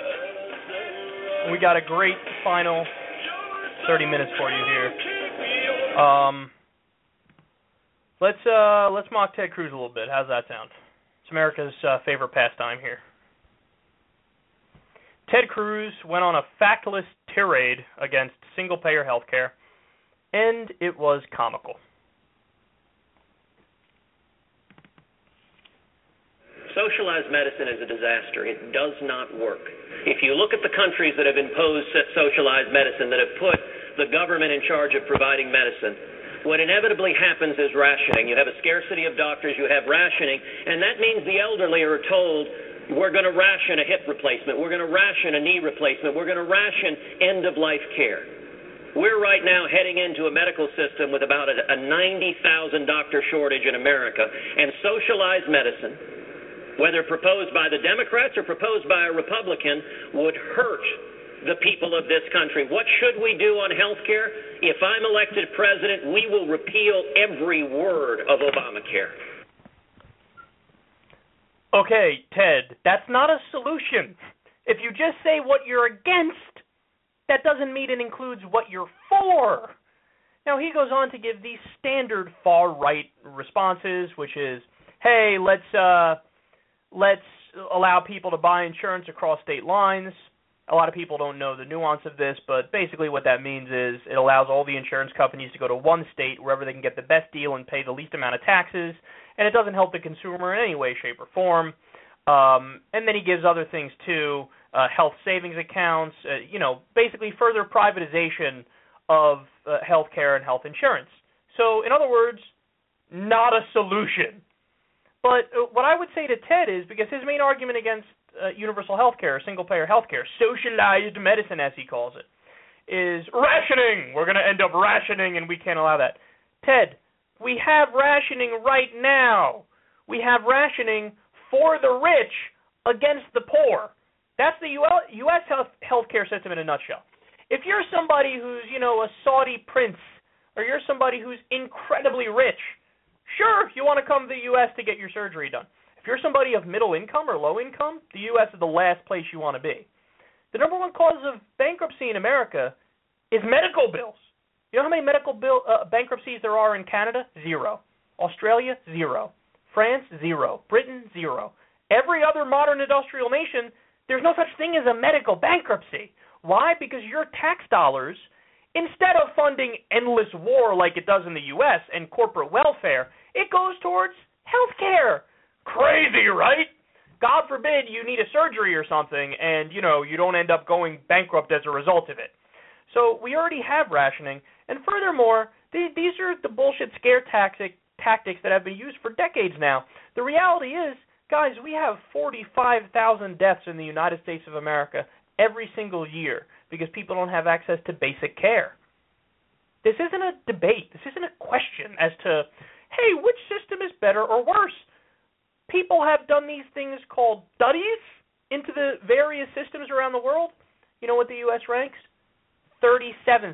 We got a great final thirty minutes for you here. Um, let's uh, let's mock Ted Cruz a little bit. How's that sound? It's America's uh, favorite pastime here. Ted Cruz went on a factless tirade against single-payer health care, and it was comical. Socialized medicine is a disaster. It does not work. If you look at the countries that have imposed socialized medicine, that have put the government in charge of providing medicine, what inevitably happens is rationing. You have a scarcity of doctors, you have rationing, and that means the elderly are told, we're going to ration a hip replacement, we're going to ration a knee replacement, we're going to ration end-of-life care. We're right now heading into a medical system with about a ninety thousand doctor shortage in America, and socialized medicine, whether proposed by the Democrats or proposed by a Republican, would hurt the people of this country. What should we do on health care? If I'm elected president, we will repeal every word of Obamacare. Okay, Ted, that's not a solution. If you just say what you're against, that doesn't mean it includes what you're for. Now, he goes on to give these standard far-right responses, which is, hey, let's uh, let's allow people to buy insurance across state lines. A lot of people don't know the nuance of this, but basically what that means is it allows all the insurance companies to go to one state wherever they can get the best deal and pay the least amount of taxes, and it doesn't help the consumer in any way, shape, or form. Um, and then he gives other things too, uh, health savings accounts, uh, you know, basically further privatization of uh, health care and health insurance. So, in other words, not a solution. But uh, what I would say to Ted is, because his main argument against uh, universal health care, single-payer health care, socialized medicine as he calls it, is rationing. We're going to end up rationing, and we can't allow that. Ted, we have rationing right now. We have rationing for the rich against the poor. That's the U S health healthcare system in a nutshell. If you're somebody who's, you know, a Saudi prince, or you're somebody who's incredibly rich, sure, you want to come to the U S to get your surgery done. If you're somebody of middle income or low income, the U S is the last place you want to be. The number one cause of bankruptcy in America is medical bills. You know how many medical bill uh, bankruptcies there are in Canada? Zero. Australia? Zero. France? Zero. Britain? Zero. Every other modern industrial nation, there's no such thing as a medical bankruptcy. Why? Because your tax dollars Instead of funding endless war like it does in the U S and corporate welfare, it goes towards health care. Crazy, right? God forbid you need a surgery or something and, you know, you don't end up going bankrupt as a result of it. So we already have rationing. And furthermore, th- these are the bullshit scare tactic, tactics that have been used for decades now. The reality is, guys, we have forty-five thousand deaths in the United States of America every single year because people don't have access to basic care. This isn't a debate. This isn't a question as to, hey, which system is better or worse? People have done these things called studies into the various systems around the world. You know what the U S ranks? thirty-seventh.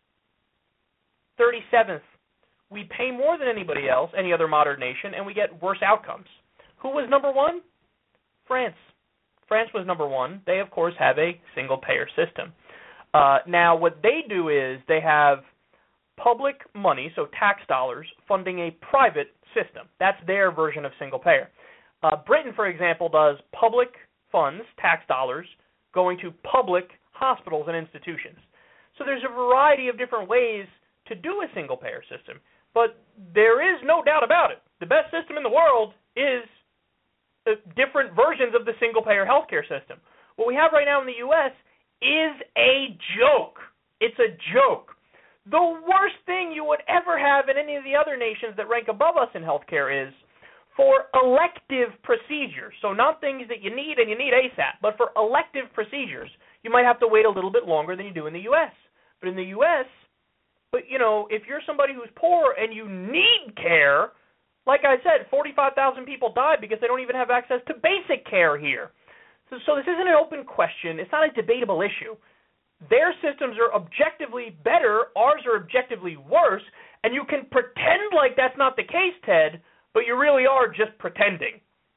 thirty-seventh. We pay more than anybody else, any other modern nation, and we get worse outcomes. Who was number one? France. France was number one. They, of course, have a single-payer system. Uh, now, what they do is they have public money, so tax dollars, funding a private system. That's their version of single-payer. Uh, Britain, for example, does public funds, tax dollars, going to public hospitals and institutions. So there's a variety of different ways to do a single-payer system. But there is no doubt about it. The best system in the world is uh, different versions of the single-payer healthcare system. What we have right now in the U S is a joke. It's a joke. The worst thing you would ever have in any of the other nations that rank above us in healthcare is for elective procedures. So not things that you need and you need ASAP, but for elective procedures, you might have to wait a little bit longer than you do in the U S. But in the U S, but you know, if you're somebody who's poor and you need care, like I said, forty-five thousand people died because they don't even have access to basic care here. So, so this isn't an open question. It's not a debatable issue. Their systems are objectively better. Ours are objectively worse. And you can pretend like that's not the case, Ted, but you really are just pretending.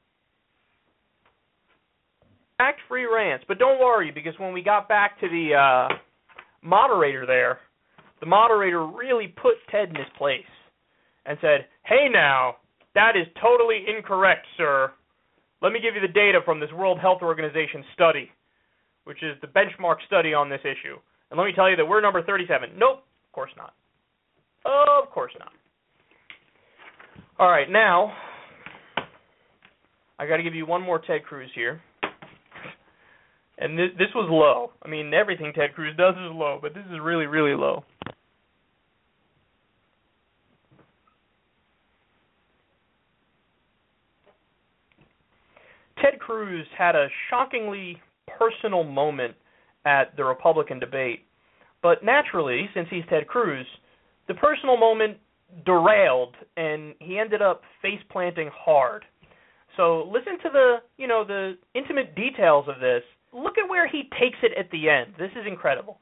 Fact-free rants. But don't worry, because when we got back to the uh, moderator there, the moderator really put Ted in his place and said, hey now, that is totally incorrect, sir. Let me give you the data from this World Health Organization study, which is the benchmark study on this issue. And let me tell you that we're number thirty-seven. Nope, of course not. Of course not. All right, now, I got to give you one more Ted Cruz here. And this, this was low. I mean, everything Ted Cruz does is low, but this is really, really low. Ted Cruz had a shockingly personal moment at the Republican debate, but naturally, since he's Ted Cruz, the personal moment derailed, and he ended up face-planting hard. So listen to the, you know, the intimate details of this. Look at where he takes it at the end. This is incredible.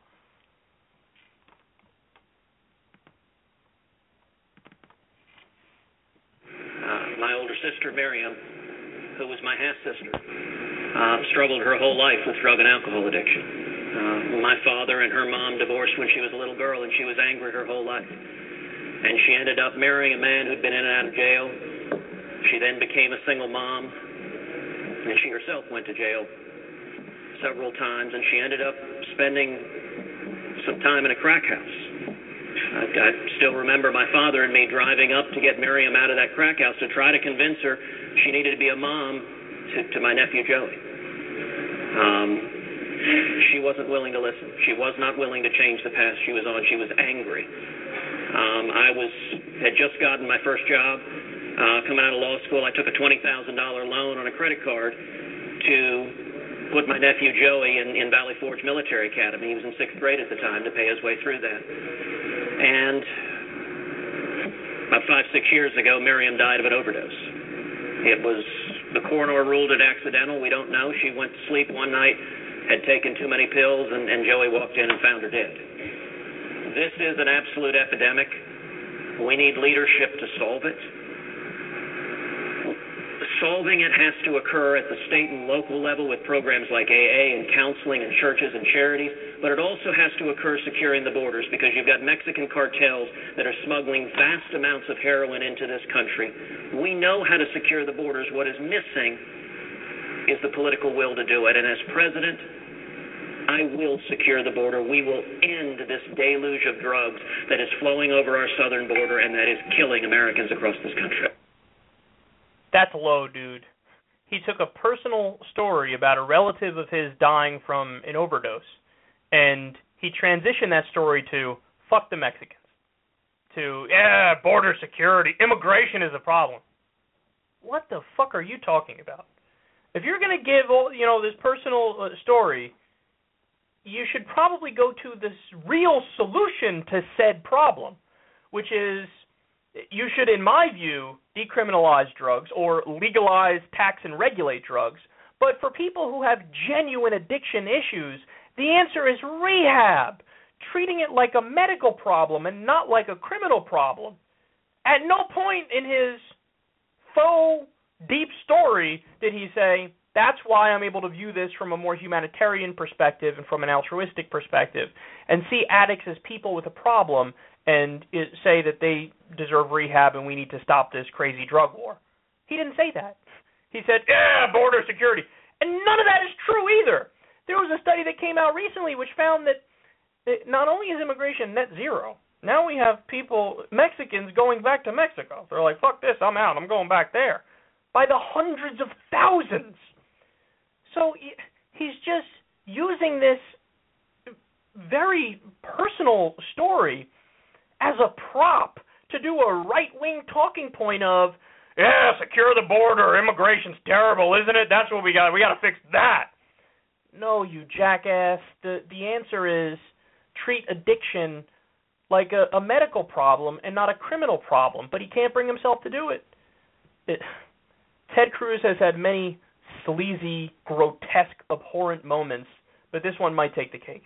Uh, my older sister, Miriam, who was my half-sister, uh, struggled her whole life with drug and alcohol addiction. Uh, my father and her mom divorced when she was a little girl, and she was angry her whole life. And she ended up marrying a man who'd been in and out of jail. She then became a single mom, and she herself went to jail several times, and she ended up spending some time in a crack house. I, I still remember my father and me driving up to get Miriam out of that crack house to try to convince her she needed to be a mom to, to my nephew Joey. Um, she wasn't willing to listen. She was not willing to change the path she was on. She was angry. Um, I was had just gotten my first job. Uh, coming out of law school, I took a twenty thousand dollars loan on a credit card to put my nephew Joey in, in Valley Forge Military Academy. He was in sixth grade at the time, to pay his way through that. And about five, six years ago, Miriam died of an overdose. It was, the coroner ruled it accidental. We don't know. She went to sleep one night, had taken too many pills, and, and Joey walked in and found her dead. This is an absolute epidemic. We need leadership to solve it. Solving it has to occur at the state and local level with programs like A A and counseling and churches and charities, but it also has to occur securing the borders, because you've got Mexican cartels that are smuggling vast amounts of heroin into this country. We know how to secure the borders. What is missing is the political will to do it. And as president, I will secure the border. We will end this deluge of drugs that is flowing over our southern border and that is killing Americans across this country. That's low, dude. He took a personal story about a relative of his dying from an overdose, and he transitioned that story to, fuck the Mexicans, to, yeah, border security, immigration is a problem. What the fuck are you talking about? If you're going to give, you know, this personal uh, story, you should probably go to this real solution to said problem, which is you should, in my view, decriminalize drugs or legalize, tax, and regulate drugs. But for people who have genuine addiction issues, the answer is rehab, treating it like a medical problem and not like a criminal problem. At no point in his faux deep story did he say, that's why I'm able to view this from a more humanitarian perspective and from an altruistic perspective and see addicts as people with a problem and it, say that they deserve rehab and we need to stop this crazy drug war. He didn't say that. He said, yeah, border security. And none of that is true either. There was a study that came out recently which found that not only is immigration net zero, now we have people, Mexicans, going back to Mexico. They're like, fuck this, I'm out, I'm going back there. By the hundreds of thousands. So he's just using this very personal story as a prop to do a right-wing talking point of, yeah, secure the border, immigration's terrible, isn't it? That's what we got, we got to fix that. No, you jackass. The, the answer is treat addiction like a, a medical problem and not a criminal problem, but he can't bring himself to do it. it Ted Cruz has had many sleazy, grotesque, abhorrent moments, but this one might take the cake.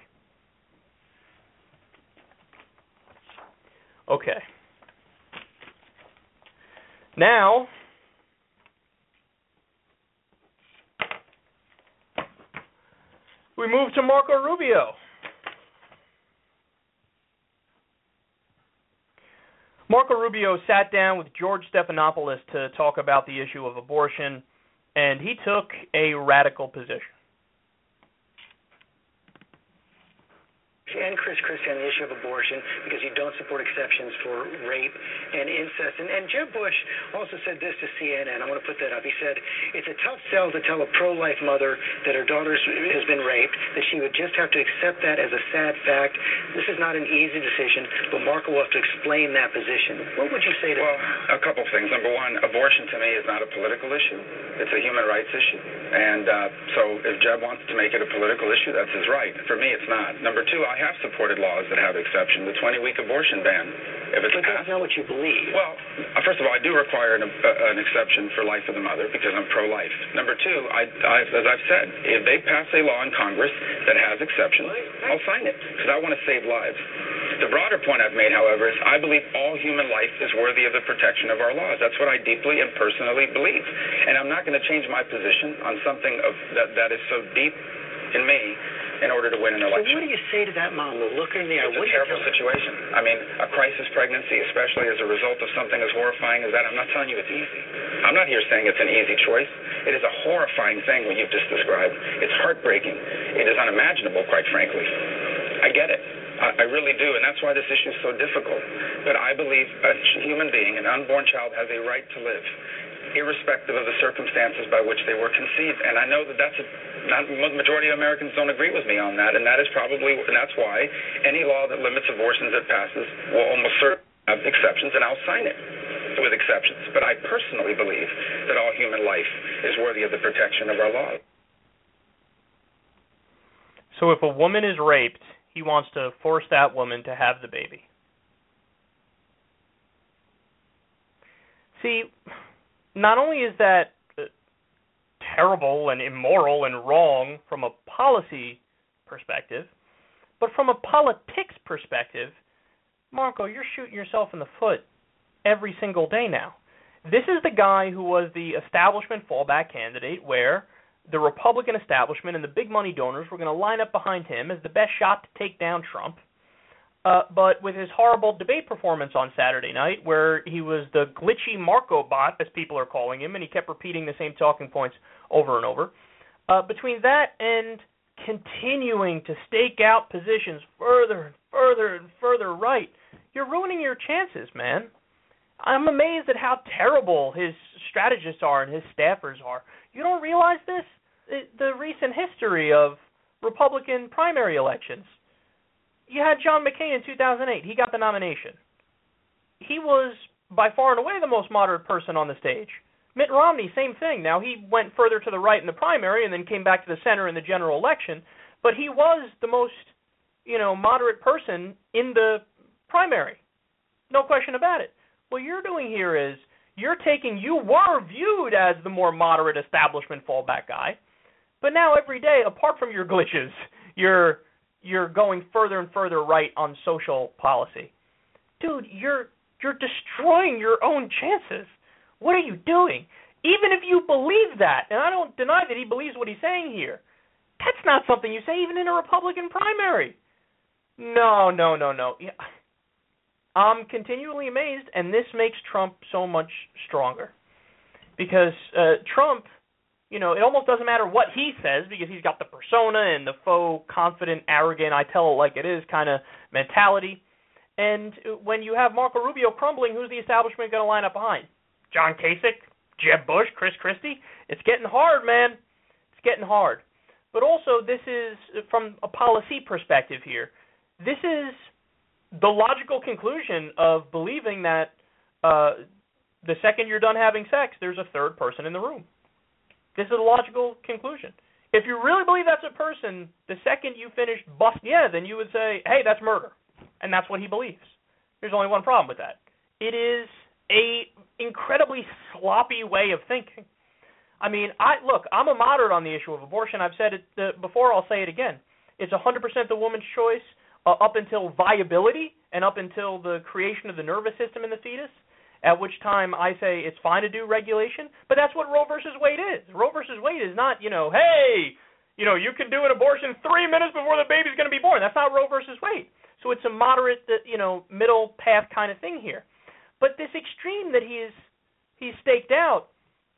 Okay. Now, we move to Marco Rubio. Marco Rubio sat down with George Stephanopoulos to talk about the issue of abortion, and he took a radical position. And Chris Christie on the issue of abortion because you don't support exceptions for rape and incest. And, and Jeb Bush also said this to C N N. I want to put that up. He said, it's a tough sell to tell a pro-life mother that her daughter has been raped, that she would just have to accept that as a sad fact. This is not an easy decision, but Marco will have to explain that position. What would you say to well, that? Well, a couple things. Number one, abortion to me is not a political issue. It's a human rights issue. And uh, so if Jeb wants to make it a political issue, that's his right. For me, it's not. Number two, I have supported laws that have exceptions. The twenty-week abortion ban, if it's but passed. That's not what you believe. Well, first of all, I do require an, uh, an exception for life of the mother because I'm pro-life. Number two, I, I, as I've said, if they pass a law in Congress that has exceptions, I'll sign it because I want to save lives. The broader point I've made, however, is I believe all human life is worthy of the protection of our laws. That's what I deeply and personally believe. And I'm not going to change my position on something of that, that is so deep in me in order to win an election. So what do you say to that mom? Look her in the eye. It's what a terrible situation. I mean, a crisis pregnancy, especially as a result of something as horrifying as that, I'm not telling you it's easy. I'm not here saying it's an easy choice. It is a horrifying thing what you've just described. It's heartbreaking. It is unimaginable, quite frankly. I get it. I, I really do, and that's why this issue is so difficult. But I believe a human being, an unborn child, has a right to live, irrespective of the circumstances by which they were conceived. And I know that that's a, not the majority of Americans don't agree with me on that, and that is probably, and that's why any law that limits abortions that passes will almost certainly have exceptions, and I'll sign it with exceptions. But I personally believe that all human life is worthy of the protection of our laws. So if a woman is raped, he wants to force that woman to have the baby. See, not only is that terrible and immoral and wrong from a policy perspective, but from a politics perspective, Marco, you're shooting yourself in the foot every single day now. This is the guy who was the establishment fallback candidate where the Republican establishment and the big money donors were going to line up behind him as the best shot to take down Trump. Uh, but with his horrible debate performance on Saturday night, where he was the glitchy Marco bot, as people are calling him, and he kept repeating the same talking points over and over, uh, between that and continuing to stake out positions further and further and further right, you're ruining your chances, man. I'm amazed at how terrible his strategists are and his staffers are. You don't realize this? The, the recent history of Republican primary elections. You had John McCain in two thousand eight. He got the nomination. He was by far and away the most moderate person on the stage. Mitt Romney, same thing. Now, he went further to the right in the primary and then came back to the center in the general election, but he was the most, you know, moderate person in the primary. No question about it. What you're doing here is you're taking, you were viewed as the more moderate establishment fallback guy, but now every day, apart from your glitches, you're you're going further and further right on social policy. Dude, you're you're destroying your own chances. What are you doing? Even if you believe that, and I don't deny that he believes what he's saying here, that's not something you say even in a Republican primary. No, no, no, no. Yeah. I'm continually amazed, and this makes Trump so much stronger. Because uh, Trump, you know, it almost doesn't matter what he says because he's got the persona and the faux, confident, arrogant, I tell it like it is kind of mentality. And when you have Marco Rubio crumbling, who's the establishment going to line up behind? John Kasich, Jeb Bush, Chris Christie? It's getting hard, man. It's getting hard. But also, this is, from a policy perspective here, this is the logical conclusion of believing that uh, the second you're done having sex, there's a third person in the room. This is a logical conclusion. If you really believe that's a person, the second you finish bust, yeah, then you would say, hey, that's murder. And that's what he believes. There's only one problem with that. It is a incredibly sloppy way of thinking. I mean, I look, I'm a moderate on the issue of abortion. I've said it uh, before, I'll say it again. It's one hundred percent the woman's choice uh, up until viability and up until the creation of the nervous system in the fetus, at which time I say it's fine to do regulation. But that's what Roe versus Wade is. Roe versus Wade is not, you know, hey, you know, you can do an abortion three minutes before the baby's going to be born. That's not Roe versus Wade. So it's a moderate, you know, middle path kind of thing here. But this extreme that he's he's staked out,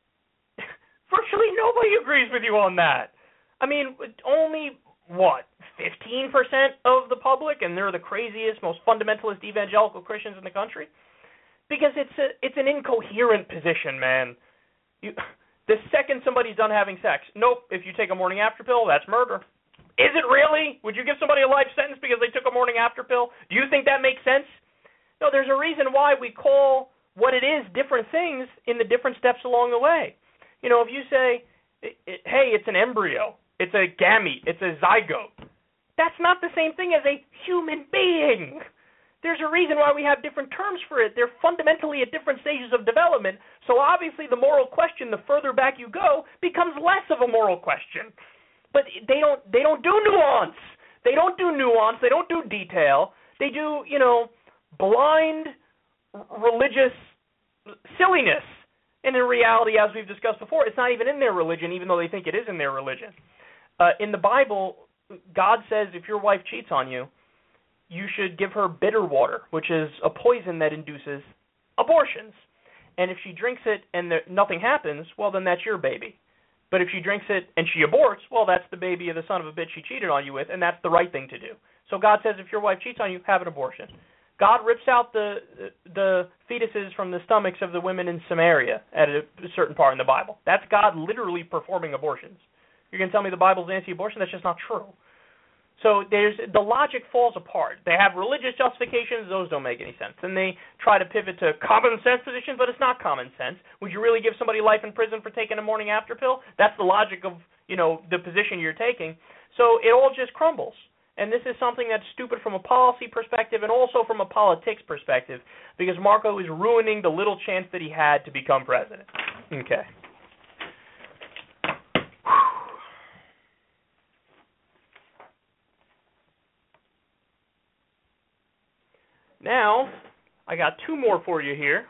virtually nobody agrees with you on that. I mean, only, what, fifteen percent of the public, and they're the craziest, most fundamentalist evangelical Christians in the country? Because it's a it's an incoherent position, man. You, the second somebody's done having sex, nope, if you take a morning after pill, that's murder. Is it really? Would you give somebody a life sentence because they took a morning after pill? Do you think that makes sense? No, there's a reason why we call what it is different things in the different steps along the way. You know, if you say, hey, it's an embryo, it's a gamete, it's a zygote, that's not the same thing as a human being. There's a reason why we have different terms for it. They're fundamentally at different stages of development. So obviously the moral question, the further back you go, becomes less of a moral question. But they don't they don't do nuance. They don't do nuance. They don't do detail. They do, you know, blind religious silliness. And in reality, as we've discussed before, it's not even in their religion, even though they think it is in their religion. Uh, in the Bible, God says if your wife cheats on you, you should give her bitter water, which is a poison that induces abortions. And if she drinks it and there, nothing happens, well, then that's your baby. But if she drinks it and she aborts, well, that's the baby of the son of a bitch she cheated on you with, and that's the right thing to do. So God says if your wife cheats on you, have an abortion. God rips out the the fetuses from the stomachs of the women in Samaria at a certain part in the Bible. That's God literally performing abortions. You're going to tell me the Bible's anti-abortion? That's just not true. So there's the logic falls apart. They have religious justifications; those don't make any sense. And they try to pivot to common sense positions, but it's not common sense. Would you really give somebody life in prison for taking a morning after pill? That's the logic of, you know, the position you're taking. So it all just crumbles. And this is something that's stupid from a policy perspective and also from a politics perspective, because Marco is ruining the little chance that he had to become president. Okay. Now, I got two more for you here.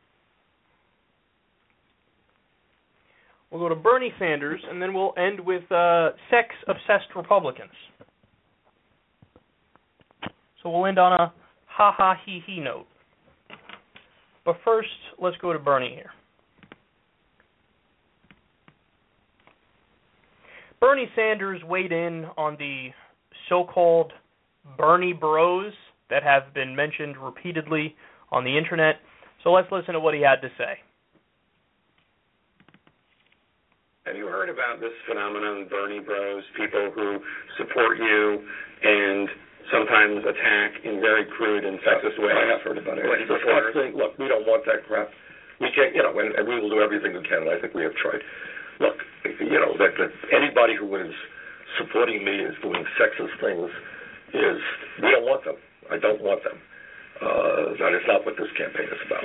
We'll go to Bernie Sanders, and then we'll end with uh, sex-obsessed Republicans. So we'll end on a ha-ha-he-he note. But first, let's go to Bernie here. Bernie Sanders weighed in on the so-called Bernie bros that have been mentioned repeatedly on the internet. So let's listen to what he had to say. Have you heard about this phenomenon, Bernie bros, people who support you and sometimes attack in very crude and sexist ways? I have heard about it. It's disgusting. Look, we don't want that crap. We can't, you know, and, and we will do everything we can, and I think we have tried. Look, you know, that, that anybody who is supporting me is doing sexist things is, we don't want them. I don't want them. Uh, that is not what this campaign is about.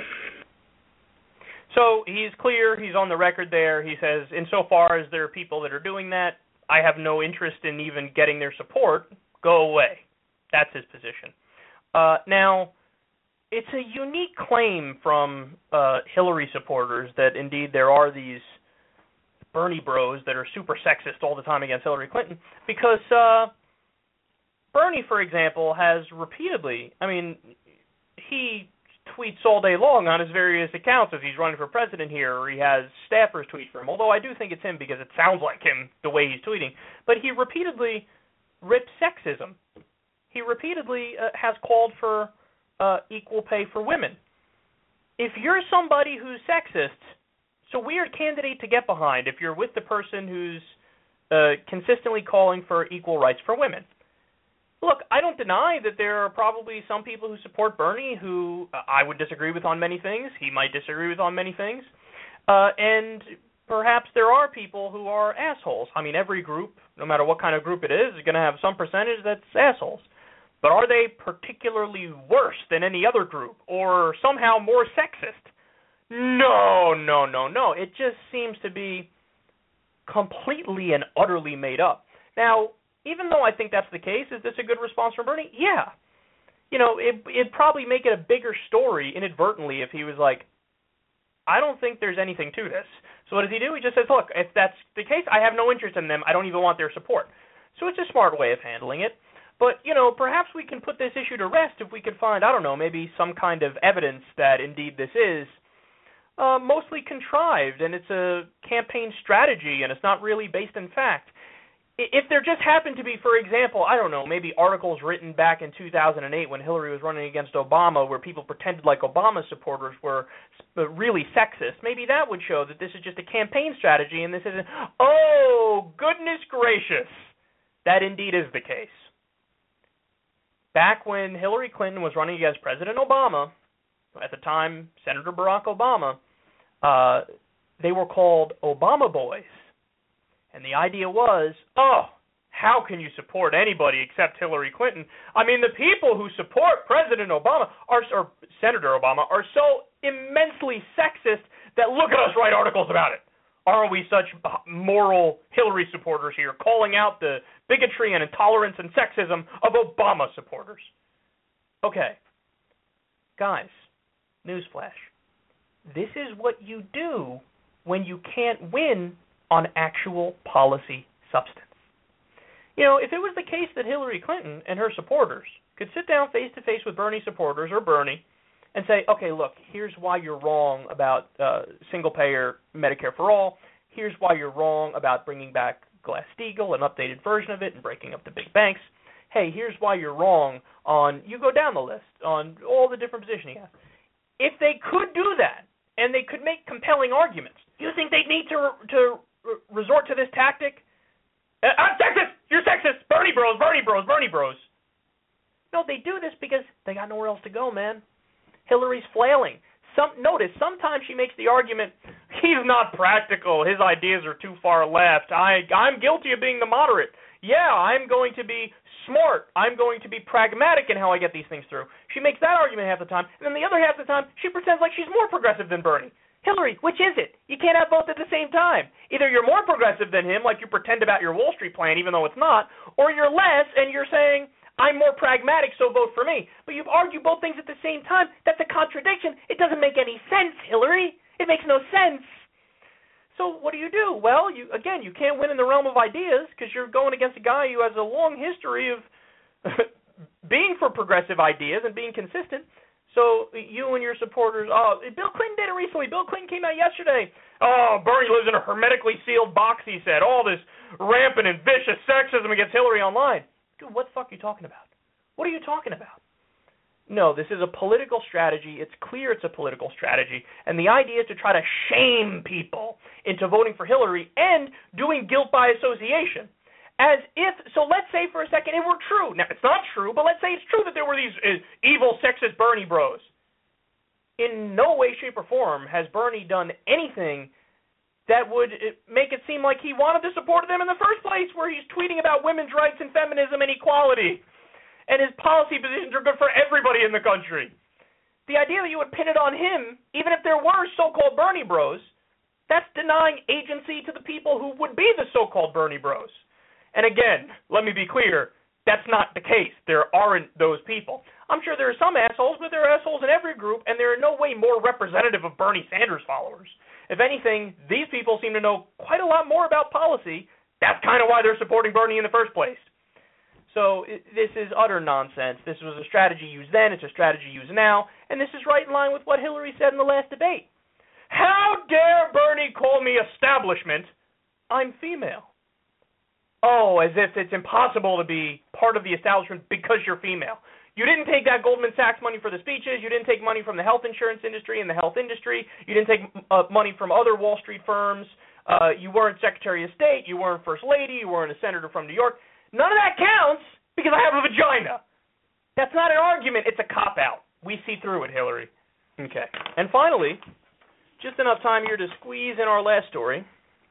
So he's clear, he's on the record there. He says, insofar as there are people that are doing that, I have no interest in even getting their support. Go away. That's his position. Uh, now, it's a unique claim from uh, Hillary supporters that indeed there are these Bernie bros that are super sexist all the time against Hillary Clinton, because uh, Bernie, for example, has repeatedly, I mean, he tweets all day long on his various accounts as he's running for president here, or he has staffers tweet for him, although I do think it's him because it sounds like him the way he's tweeting. But he repeatedly rips sexism. He repeatedly uh, has called for uh, equal pay for women. If you're somebody who's sexist, it's a weird candidate to get behind if you're with the person who's uh, consistently calling for equal rights for women. Look, I don't deny that there are probably some people who support Bernie who uh, I would disagree with on many things. He might disagree with on many things. Uh, and perhaps there are people who are assholes. I mean, every group, no matter what kind of group it is, is going to have some percentage that's assholes. But are they particularly worse than any other group or somehow more sexist? No, no, no, no. It just seems to be completely and utterly made up. Now, even though I think that's the case, is this a good response from Bernie? Yeah. You know, it, it'd probably make it a bigger story inadvertently if he was like, I don't think there's anything to this. So what does he do? He just says, look, if that's the case, I have no interest in them. I don't even want their support. So it's a smart way of handling it. But, you know, perhaps we can put this issue to rest if we could find, I don't know, maybe some kind of evidence that indeed this is uh, mostly contrived and it's a campaign strategy and it's not really based in fact. If there just happened to be, for example, I don't know, maybe articles written back in two thousand eight when Hillary was running against Obama where people pretended like Obama supporters were really sexist, maybe that would show that this is just a campaign strategy and this isn't, oh, goodness gracious, that indeed is the case. Back when Hillary Clinton was running against President Obama, at the time Senator Barack Obama, uh, they were called Obama boys. And the idea was, oh, how can you support anybody except Hillary Clinton? I mean, the people who support President Obama, are, or Senator Obama, are so immensely sexist that look at us write articles about it. Aren't we such moral Hillary supporters here, calling out the bigotry and intolerance and sexism of Obama supporters? Okay. Guys, newsflash. This is what you do when you can't win on actual policy substance. You know, if it was the case that Hillary Clinton and her supporters could sit down face-to-face with Bernie supporters or Bernie and say, okay, look, here's why you're wrong about uh, single-payer Medicare for all. Here's why you're wrong about bringing back Glass-Steagall, an updated version of it, and breaking up the big banks. Hey, here's why you're wrong on, you go down the list, on all the different positions you have. If they could do that, and they could make compelling arguments, you think they'd need to to resort to this tactic? Uh, I'm sexist! You're sexist! Bernie bros, Bernie bros, Bernie bros. No, they do this because they got nowhere else to go, man. Hillary's flailing. Some, notice, sometimes she makes the argument, he's not practical, his ideas are too far left, I, I'm guilty of being the moderate. Yeah, I'm going to be smart, I'm going to be pragmatic in how I get these things through. She makes that argument half the time, and then the other half of the time, she pretends like she's more progressive than Bernie. Hillary, which is it? You can't have both at the same time. Either you're more progressive than him, like you pretend about your Wall Street plan, even though it's not, or you're less, and you're saying, I'm more pragmatic, so vote for me. But you've argued both things at the same time. That's a contradiction. It doesn't make any sense, Hillary. It makes no sense. So what do you do? Well, you again, you can't win in the realm of ideas because you're going against a guy who has a long history of being for progressive ideas and being consistent. So you and your supporters, oh, Bill Clinton did it recently. Bill Clinton came out yesterday. Oh, Bernie lives in a hermetically sealed box, he said. All this rampant and vicious sexism against Hillary online. Dude, what the fuck are you talking about? What are you talking about? No, this is a political strategy. It's clear it's a political strategy. And the idea is to try to shame people into voting for Hillary and doing guilt by association. As if, so let's say for a second it were true. Now, it's not true, but let's say it's true that there were these uh, evil, sexist Bernie bros. In no way, shape, or form has Bernie done anything that would make it seem like he wanted to support them in the first place, where he's tweeting about women's rights and feminism and equality. And his policy positions are good for everybody in the country. The idea that you would pin it on him, even if there were so-called Bernie bros, that's denying agency to the people who would be the so-called Bernie bros. And again, let me be clear, that's not the case. There aren't those people. I'm sure there are some assholes, but there are assholes in every group, and they're in no way more representative of Bernie Sanders followers. If anything, these people seem to know quite a lot more about policy. That's kind of why they're supporting Bernie in the first place. So it, this is utter nonsense. This was a strategy used then. It's a strategy used now. And this is right in line with what Hillary said in the last debate. How dare Bernie call me establishment? I'm female. Oh, as if it's impossible to be part of the establishment because you're female. You didn't take that Goldman Sachs money for the speeches. You didn't take money from the health insurance industry and the health industry. You didn't take uh, money from other Wall Street firms. Uh, you weren't Secretary of State. You weren't First Lady. You weren't a senator from New York. None of that counts because I have a vagina. That's not an argument. It's a cop-out. We see through it, Hillary. Okay. And finally, just enough time here to squeeze in our last story.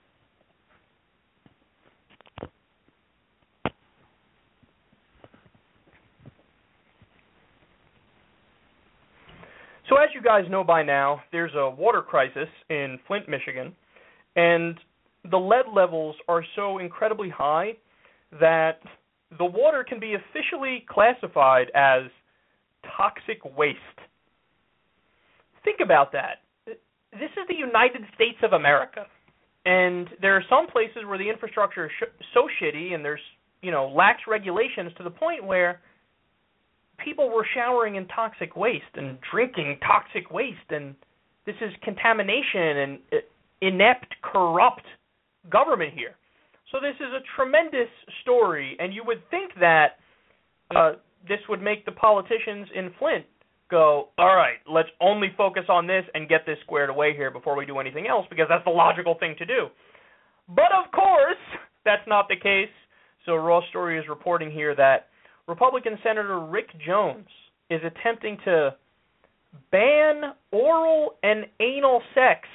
So as you guys know by now, there's a water crisis in Flint, Michigan, and the lead levels are so incredibly high that the water can be officially classified as toxic waste. Think about that. This is the United States of America, and there are some places where the infrastructure is sh- so shitty and there's, you know, lax regulations to the point where people were showering in toxic waste and drinking toxic waste, and this is contamination and inept, corrupt government here. So this is a tremendous story, and you would think that uh, this would make the politicians in Flint go, all right, let's only focus on this and get this squared away here before we do anything else, because that's the logical thing to do. But of course, that's not the case. So Raw Story is reporting here that Republican Senator Rick Jones is attempting to ban oral and anal sex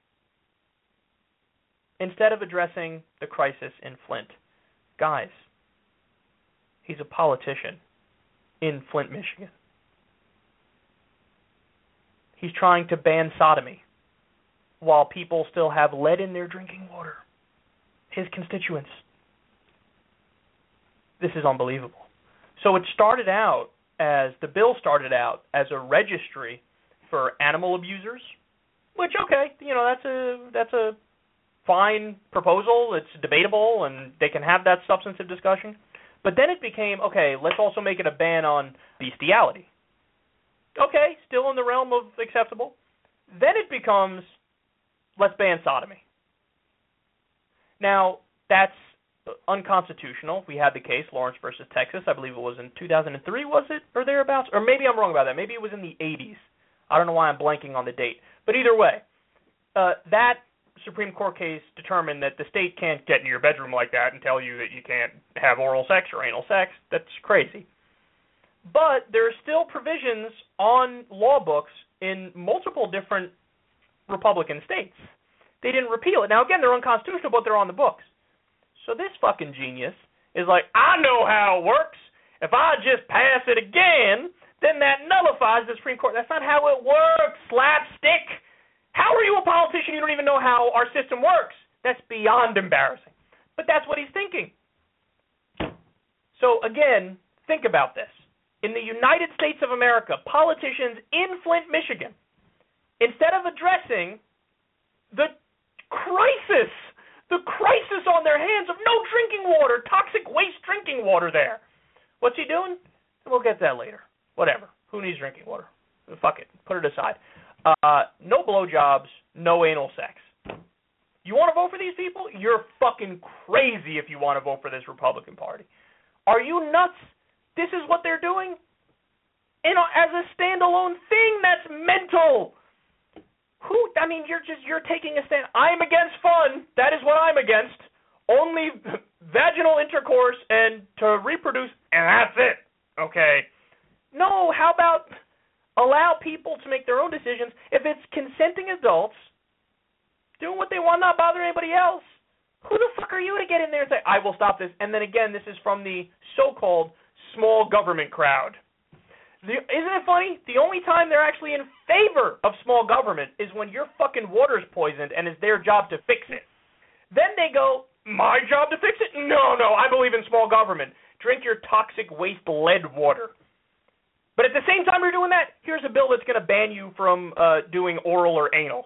instead of addressing the crisis in Flint. Guys, he's a politician in Flint, Michigan. He's trying to ban sodomy while people still have lead in their drinking water. His constituents. This is unbelievable. So it started out as, the bill started out as a registry for animal abusers, which, okay, you know, that's a that's a fine proposal. It's debatable, and they can have that substantive discussion. But then it became, okay, let's also make it a ban on bestiality. Okay, still in the realm of acceptable. Then it becomes, let's ban sodomy. Now, that's unconstitutional. We had the case, Lawrence versus Texas. I believe it was in two thousand three, was it? Or thereabouts? Or maybe I'm wrong about that. Maybe it was in the eighties. I don't know why I'm blanking on the date. But either way, uh, that Supreme Court case determined that the state can't get into your bedroom like that and tell you that you can't have oral sex or anal sex. That's crazy. But there are still provisions on law books in multiple different Republican states. They didn't repeal it. Now, again, they're unconstitutional, but they're on the books. So this fucking genius is like, I know how it works. If I just pass it again, then that nullifies the Supreme Court. That's not how it works, slapstick. How are you a politician? You don't even know how our system works. That's beyond embarrassing. But that's what he's thinking. So again, think about this. In the United States of America, politicians in Flint, Michigan, instead of addressing the crisis, the crisis on their hands of no drinking water, toxic waste drinking water there, what's he doing? We'll get that later. Whatever. Who needs drinking water? fuck it, put it aside. Uh, no blowjobs, no anal sex. You want to vote for these people? You're fucking crazy if you want to vote for this Republican Party. Are you nuts? This is what they're doing? And as a standalone thing, that's mental. Who? I mean, you're just you're taking a stand. I'm against fun. That is what I'm against. Only vaginal intercourse and to reproduce, and that's it. Okay. No. How about allow people to make their own decisions? If it's consenting adults doing what they want, not bothering anybody else, who the fuck are you to get in there and say, I will stop this? And then again, this is from the so-called small government crowd. The, isn't it funny? The only time they're actually in favor of small government is when your fucking water's poisoned and it's their job to fix it. Then they go, my job to fix it? No, no, I believe in small government. Drink your toxic waste lead water. But at the same time you're doing that, here's a bill that's going to ban you from uh, doing oral or anal.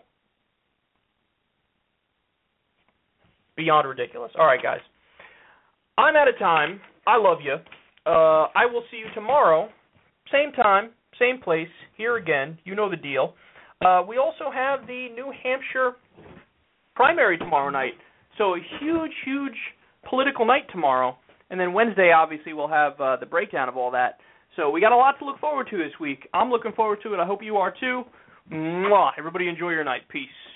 Beyond ridiculous. All right, guys. I'm out of time. I love you. Uh, I will see you tomorrow. Same time, same place, here again. You know the deal. Uh, we also have the New Hampshire primary tomorrow night. So a huge, huge political night tomorrow. And then Wednesday, obviously, we'll have uh, the breakdown of all that. So we got a lot to look forward to this week. I'm looking forward to it. I hope you are too. Mwah. Everybody enjoy your night. Peace.